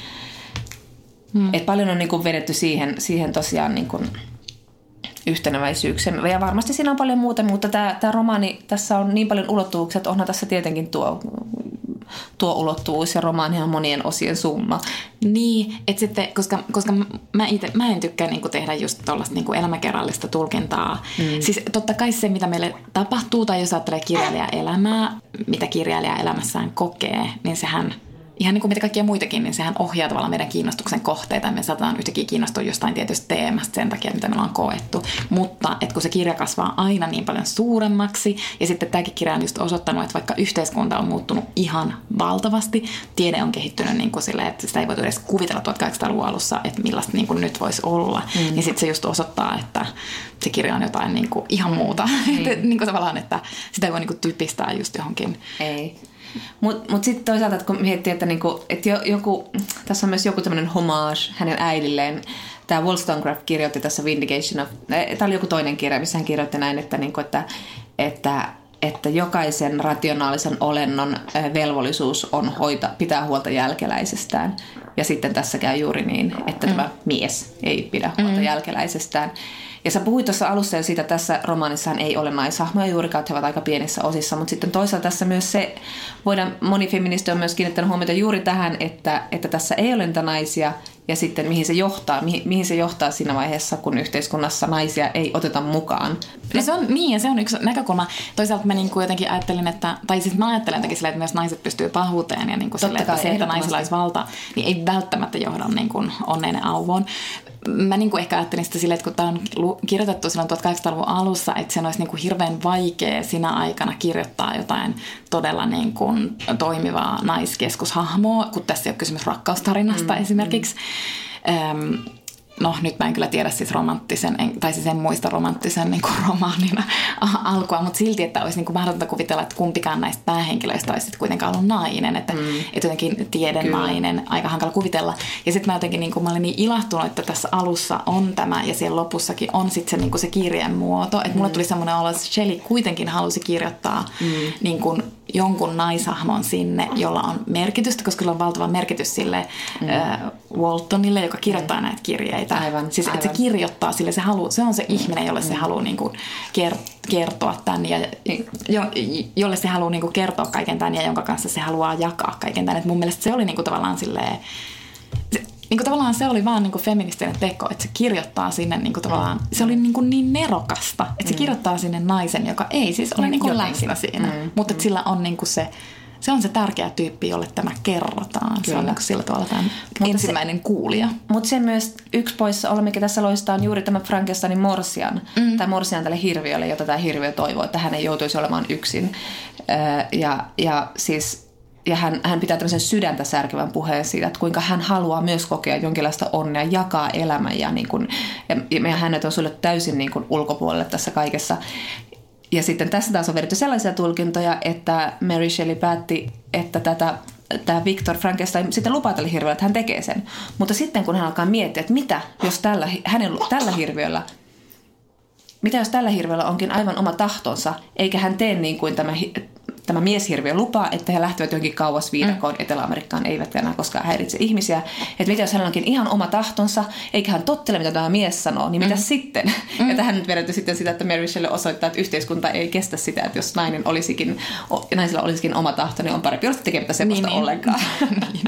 Hmm. Et paljon on niin kuin vedetty siihen, siihen tosiaan niin kuin yhtenäväisyyksiä. Ja varmasti siinä on paljon muuta, mutta tämä, tämä romaani, tässä on niin paljon ulottuvuuksia, että onhan tässä tietenkin tuo tuo ulottuvuus ja romaanihan monien osien summa. Niin, että sitten, koska, koska mä, ite, mä en tykkää niinku tehdä just tuollaista niinku elämäkerrallista tulkintaa. Mm. Siis totta kai se, mitä meille tapahtuu, tai jos ajattelee kirjailijaelämää, mitä kirjailija elämässään kokee, niin sehän, ihan niin kuin mitä kaikkia muitakin, niin sehän ohjaa tavallaan meidän kiinnostuksen kohteita. Me saatetaan yhtäkkiä kiinnostua jostain tietystä teemasta sen takia, mitä me ollaan koettu. Mutta että kun se kirja kasvaa aina niin paljon suuremmaksi, ja sitten tämäkin kirja on just osoittanut, että vaikka yhteiskunta on muuttunut ihan valtavasti, tiede on kehittynyt niin kuin silleen, että sitä ei voitu edes kuvitella tuhatkahdeksansataaluvun alussa, että millaista niin kuin nyt voisi olla. Mm. Niin sitten se just osoittaa, että se kirja on jotain niin kuin ihan muuta. Mm. että, niin kuin tavallaan, että sitä ei voi niin kuin typistää just johonkin. Ei. Mutta mut sitten toisaalta, että kun miettii, että, niinku, että jo, joku, tässä on myös joku tämmöinen homage hänen äidilleen. Tämä Wollstonecraft kirjoitti tässä Vindication of... Tämä oli joku toinen kirja, missä hän kirjoitti näin, että, niinku, että, että, että jokaisen rationaalisen olennon velvollisuus on hoita, pitää huolta jälkeläisestään. Ja sitten tässä käy juuri niin, että mm. tämä mies ei pidä huolta mm. jälkeläisestään. Ja sä puhuit tuossa alussa jo siitä, että tässä romaanissahan ei ole naishahmoja juurikaan, he ovat aika pienissä osissa, mutta sitten toisaalta tässä myös se, voidaan, moni feministi on myös kiinnittänyt huomiota juuri tähän, että, että tässä ei ole niitä naisia ja sitten mihin se johtaa, mihin, mihin se johtaa siinä vaiheessa, kun yhteiskunnassa naisia ei oteta mukaan. No se on, niin, ja se on yksi näkökulma. Toisaalta mä niinku jotenkin ajattelin, että, tai siis mä ajattelen jotenkin silleen, että myös naiset pystyy pahuuteen ja niinku silleen, että se, että naisilla olisi valta, niin ei välttämättä johda niinku onneinen auvoon. Mä niinku ehkä ajattelin sitä silleen, että kun tää on kirjoitettu silloin tuhatkahdeksansataaluvun alussa, että sen olisi niinku hirveän vaikea sinä aikana kirjoittaa jotain todella niinku toimivaa naiskeskushahmoa, kun tässä ei ole kysymys rakkaustarinasta mm, esimerkiksi. Mm. Öm, No nyt mä en kyllä tiedä siis romanttisen, en, tai siis en muista romanttisen niin kuin romaanina alkua, mutta silti, että olisi niin kuin mahdotonta kuvitella, että kumpikaan näistä päähenkilöistä olisi kuitenkaan ollut nainen. Että, mm. että jotenkin tiedennainen, aika hankala kuvitella. Ja sitten mä jotenkin, niin kuin, mä olin niin ilahtunut, että tässä alussa on tämä ja siellä lopussakin on sitten se, niin kuin se kirjeen muoto. Että mulle tuli semmoinen olo, että Shelley kuitenkin halusi kirjoittaa mm. niin kuin jonkun naishahmon sinne, jolla on merkitystä, koska sillä on valtava merkitys sille mm. äh, Waltonille, joka kirjoittaa mm. näitä kirjeitä. Aivan, siis aivan. Että se kirjoittaa sille, se, haluu, se on se ihminen, jolle mm. se haluaa niinku kertoa tämän ja jo, jolle se haluaa niinku kertoa kaiken tämän ja jonka kanssa se haluaa jakaa kaiken tämän. Et mun mielestä se oli niinku tavallaan silleen, se, niinku tavallaan se oli vaan niinku feministinen teko, että se kirjoittaa sinne niinku tavallaan, se oli niinku niin nerokasta, että se mm. kirjoittaa sinne naisen, joka ei siis ole niinku läsnä siinä, mm. mutta että sillä on niinku se, se on se tärkeä tyyppi, jolle tämä kerrotaan. Kyllä. Se on niinku sillä tavalla tämä ensimmäinen se, kuulija. Mutta sen myös yksi poissaolo, mikä tässä loistaa, on juuri tämä Frankensteinin Morsian, mm. tai Morsian tälle hirviölle, jota tämä hirviö toivoo, että hän ei joutuisi olemaan yksin. Ja, ja siis... Ja hän, hän pitää tämmöisen sydäntä särkevän puheen siitä, että kuinka hän haluaa myös kokea jonkinlaista onnea, jakaa elämän ja, niin kuin, ja, ja hänet on sulle täysin niin kuin ulkopuolelle tässä kaikessa. Ja sitten tässä taas on vedetty sellaisia tulkintoja, että Mary Shelley päätti, että tätä, tämä Victor Frankenstein sitten lupaa tälle hirviölle, että hän tekee sen. Mutta sitten kun hän alkaa miettiä, että mitä jos tällä, hänen, tällä hirviöllä, mitä jos tällä hirviöllä onkin aivan oma tahtonsa, eikä hän tee niin kuin tämä... Tämä mieshirviö lupaa, että he lähtevät johonkin kauas viidakoon mm. Etelä-Amerikkaan, eivät enää koskaan häiritse ihmisiä. Että mitä jos hänellä onkin ihan oma tahtonsa, eikä hän tottele, mitä tämä mies sanoo, niin mitä mm. sitten? Mm. Ja tähän nyt vedetty sitten sitä, että Mary Shelley osoittaa, että yhteiskunta ei kestä sitä, että jos nainen olisikin, naisilla olisikin oma tahto, niin on parempi olla tekemättä sellaista niin, ollenkaan. Niin.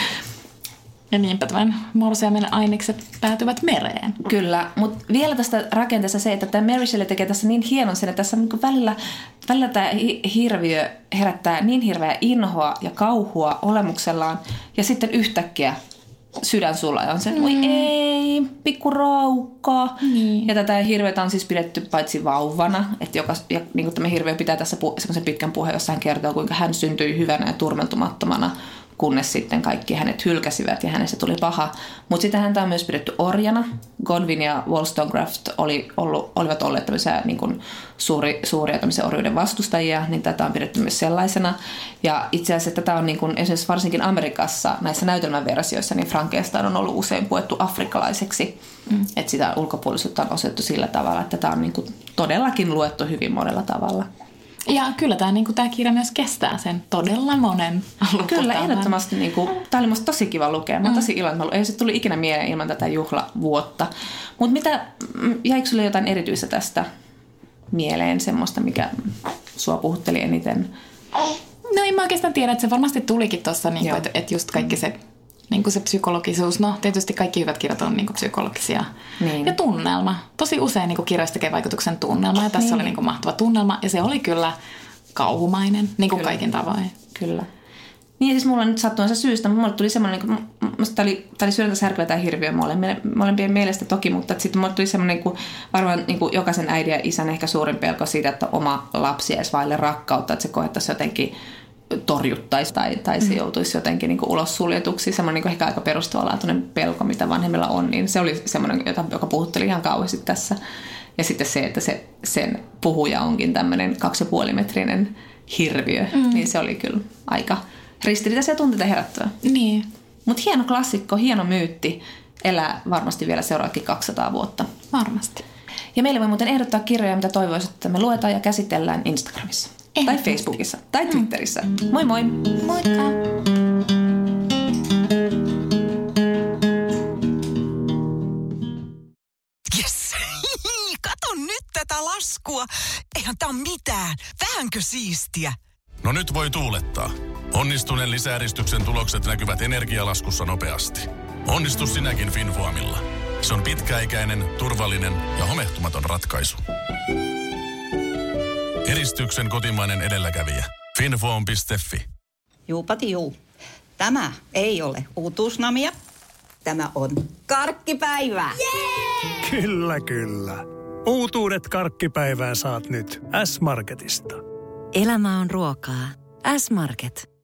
Ja niinpä tämän morsiamen ainekset päätyvät mereen. Kyllä, mutta vielä tästä rakenteessa se, että tämä Mary Shelley tekee tässä niin hienon sen, että tässä on niin välillä, välillä tämä hirviö herättää niin hirveää inhoa ja kauhua olemuksellaan, ja sitten yhtäkkiä sydän sulaa ja on se, että oi ei, pikku raukka. Niin. Ja tätä hirveätä on siis pidetty paitsi vauvana, että joka, ja niin kuin tämä hirviö pitää tässä pu- semmoisen pitkän puheen, jossa hän kertoo, kuinka hän syntyi hyvänä ja turmeltumattomana, kunnes sitten kaikki hänet hylkäsivät ja hänestä tuli paha. Mutta sitten häntä on myös pidetty orjana. Godwin ja Wollstonecraft oli ollut, olivat olleet tämmöisiä niin kuin suuri, suuria tämmöisiä orjuuden vastustajia, niin tätä on pidetty myös sellaisena. Ja itse asiassa tätä on niin kuin, esimerkiksi varsinkin Amerikassa näissä näytelmäversioissa, niin Frankenstein on ollut usein puettu afrikkalaiseksi. Mm. Että sitä ulkopuolisuutta on osoitettu sillä tavalla, että tätä on niin kuin todellakin luettu hyvin monella tavalla. Ja kyllä tämä, niin kuin, tämä kirja myös kestää sen todella monen lukutaan. Kyllä, ehdottomasti. Niin kuin, tämä oli musta tosi kiva lukea. Mä oon tosi iloinen. Ei se tuli ikinä mieleen ilman tätä juhlavuotta. Mutta mitä, jäikö sulle jotain erityistä tästä mieleen, semmoista, mikä sua puhutteli eniten? No en mä oikeastaan tiedä, että se varmasti tulikin tuossa, niin että et just kaikki se, niin se psykologisuus. No tietysti kaikki hyvät kirjat on niin psykologisia. Niin. Ja tunnelma. Tosi usein niin kirjoista tekee vaikutuksen tunnelma. Ja tässä niin. oli niin mahtava tunnelma. Ja se oli kyllä kauhumainen, niin kuin kaikin tavoin. Kyllä. Niin siis mulla nyt sattuansa syystä, mulle tuli semmoinen, niin kuin, musta oli, oli sydäntä särkyä tai hirviö molempien, molempien mielestä toki, mutta sitten mulle tuli semmoinen, niin kuin, varmaan niin kuin jokaisen äidin ja isän ehkä suurin pelko siitä, että oma lapsi jäisi vaille rakkautta, että se koettaisi jotenkin torjuttaisi tai, tai se joutuisi jotenkin niin kuin ulos suljetuksi. Semmoinen niin kuin ehkä aika perustavanlaatuinen pelko, mitä vanhemmilla on, niin se oli semmoinen, joka puhutteli ihan kauheasti tässä. Ja sitten se, että se, sen puhuja onkin tämmöinen kaksi ja puoli metrinen hirviö, mm. niin se oli kyllä aika ristiriitaisia tunteita herättävä. Niin. Mutta hieno klassikko, hieno myytti, elää varmasti vielä seuraakin kaksisataa vuotta. Varmasti. Ja meille voi muuten ehdottaa kirjoja, mitä toivoisit, että me luetaan ja käsitellään Instagramissa. Tai Facebookissa. Tai Twitterissä. Mm. Moi moi! Moikka! Yes! Kato nyt tätä laskua! Eihän tää ole mitään. Vähänkö siistiä? No nyt voi tuulettaa. Onnistuneen lisäeristyksen tulokset näkyvät energialaskussa nopeasti. Onnistu sinäkin Finvoamilla. Se on pitkäikäinen, turvallinen ja homehtumaton ratkaisu. Eristyksen kotimainen edelläkävijä. Finvoam piste fi. Juupati juu. Tämä ei ole uutuusnamia. Tämä on karkkipäivää. Jee! Kyllä, kyllä. Uutuudet karkkipäivää saat nyt S-Marketista. Elämä on ruokaa. S-Market.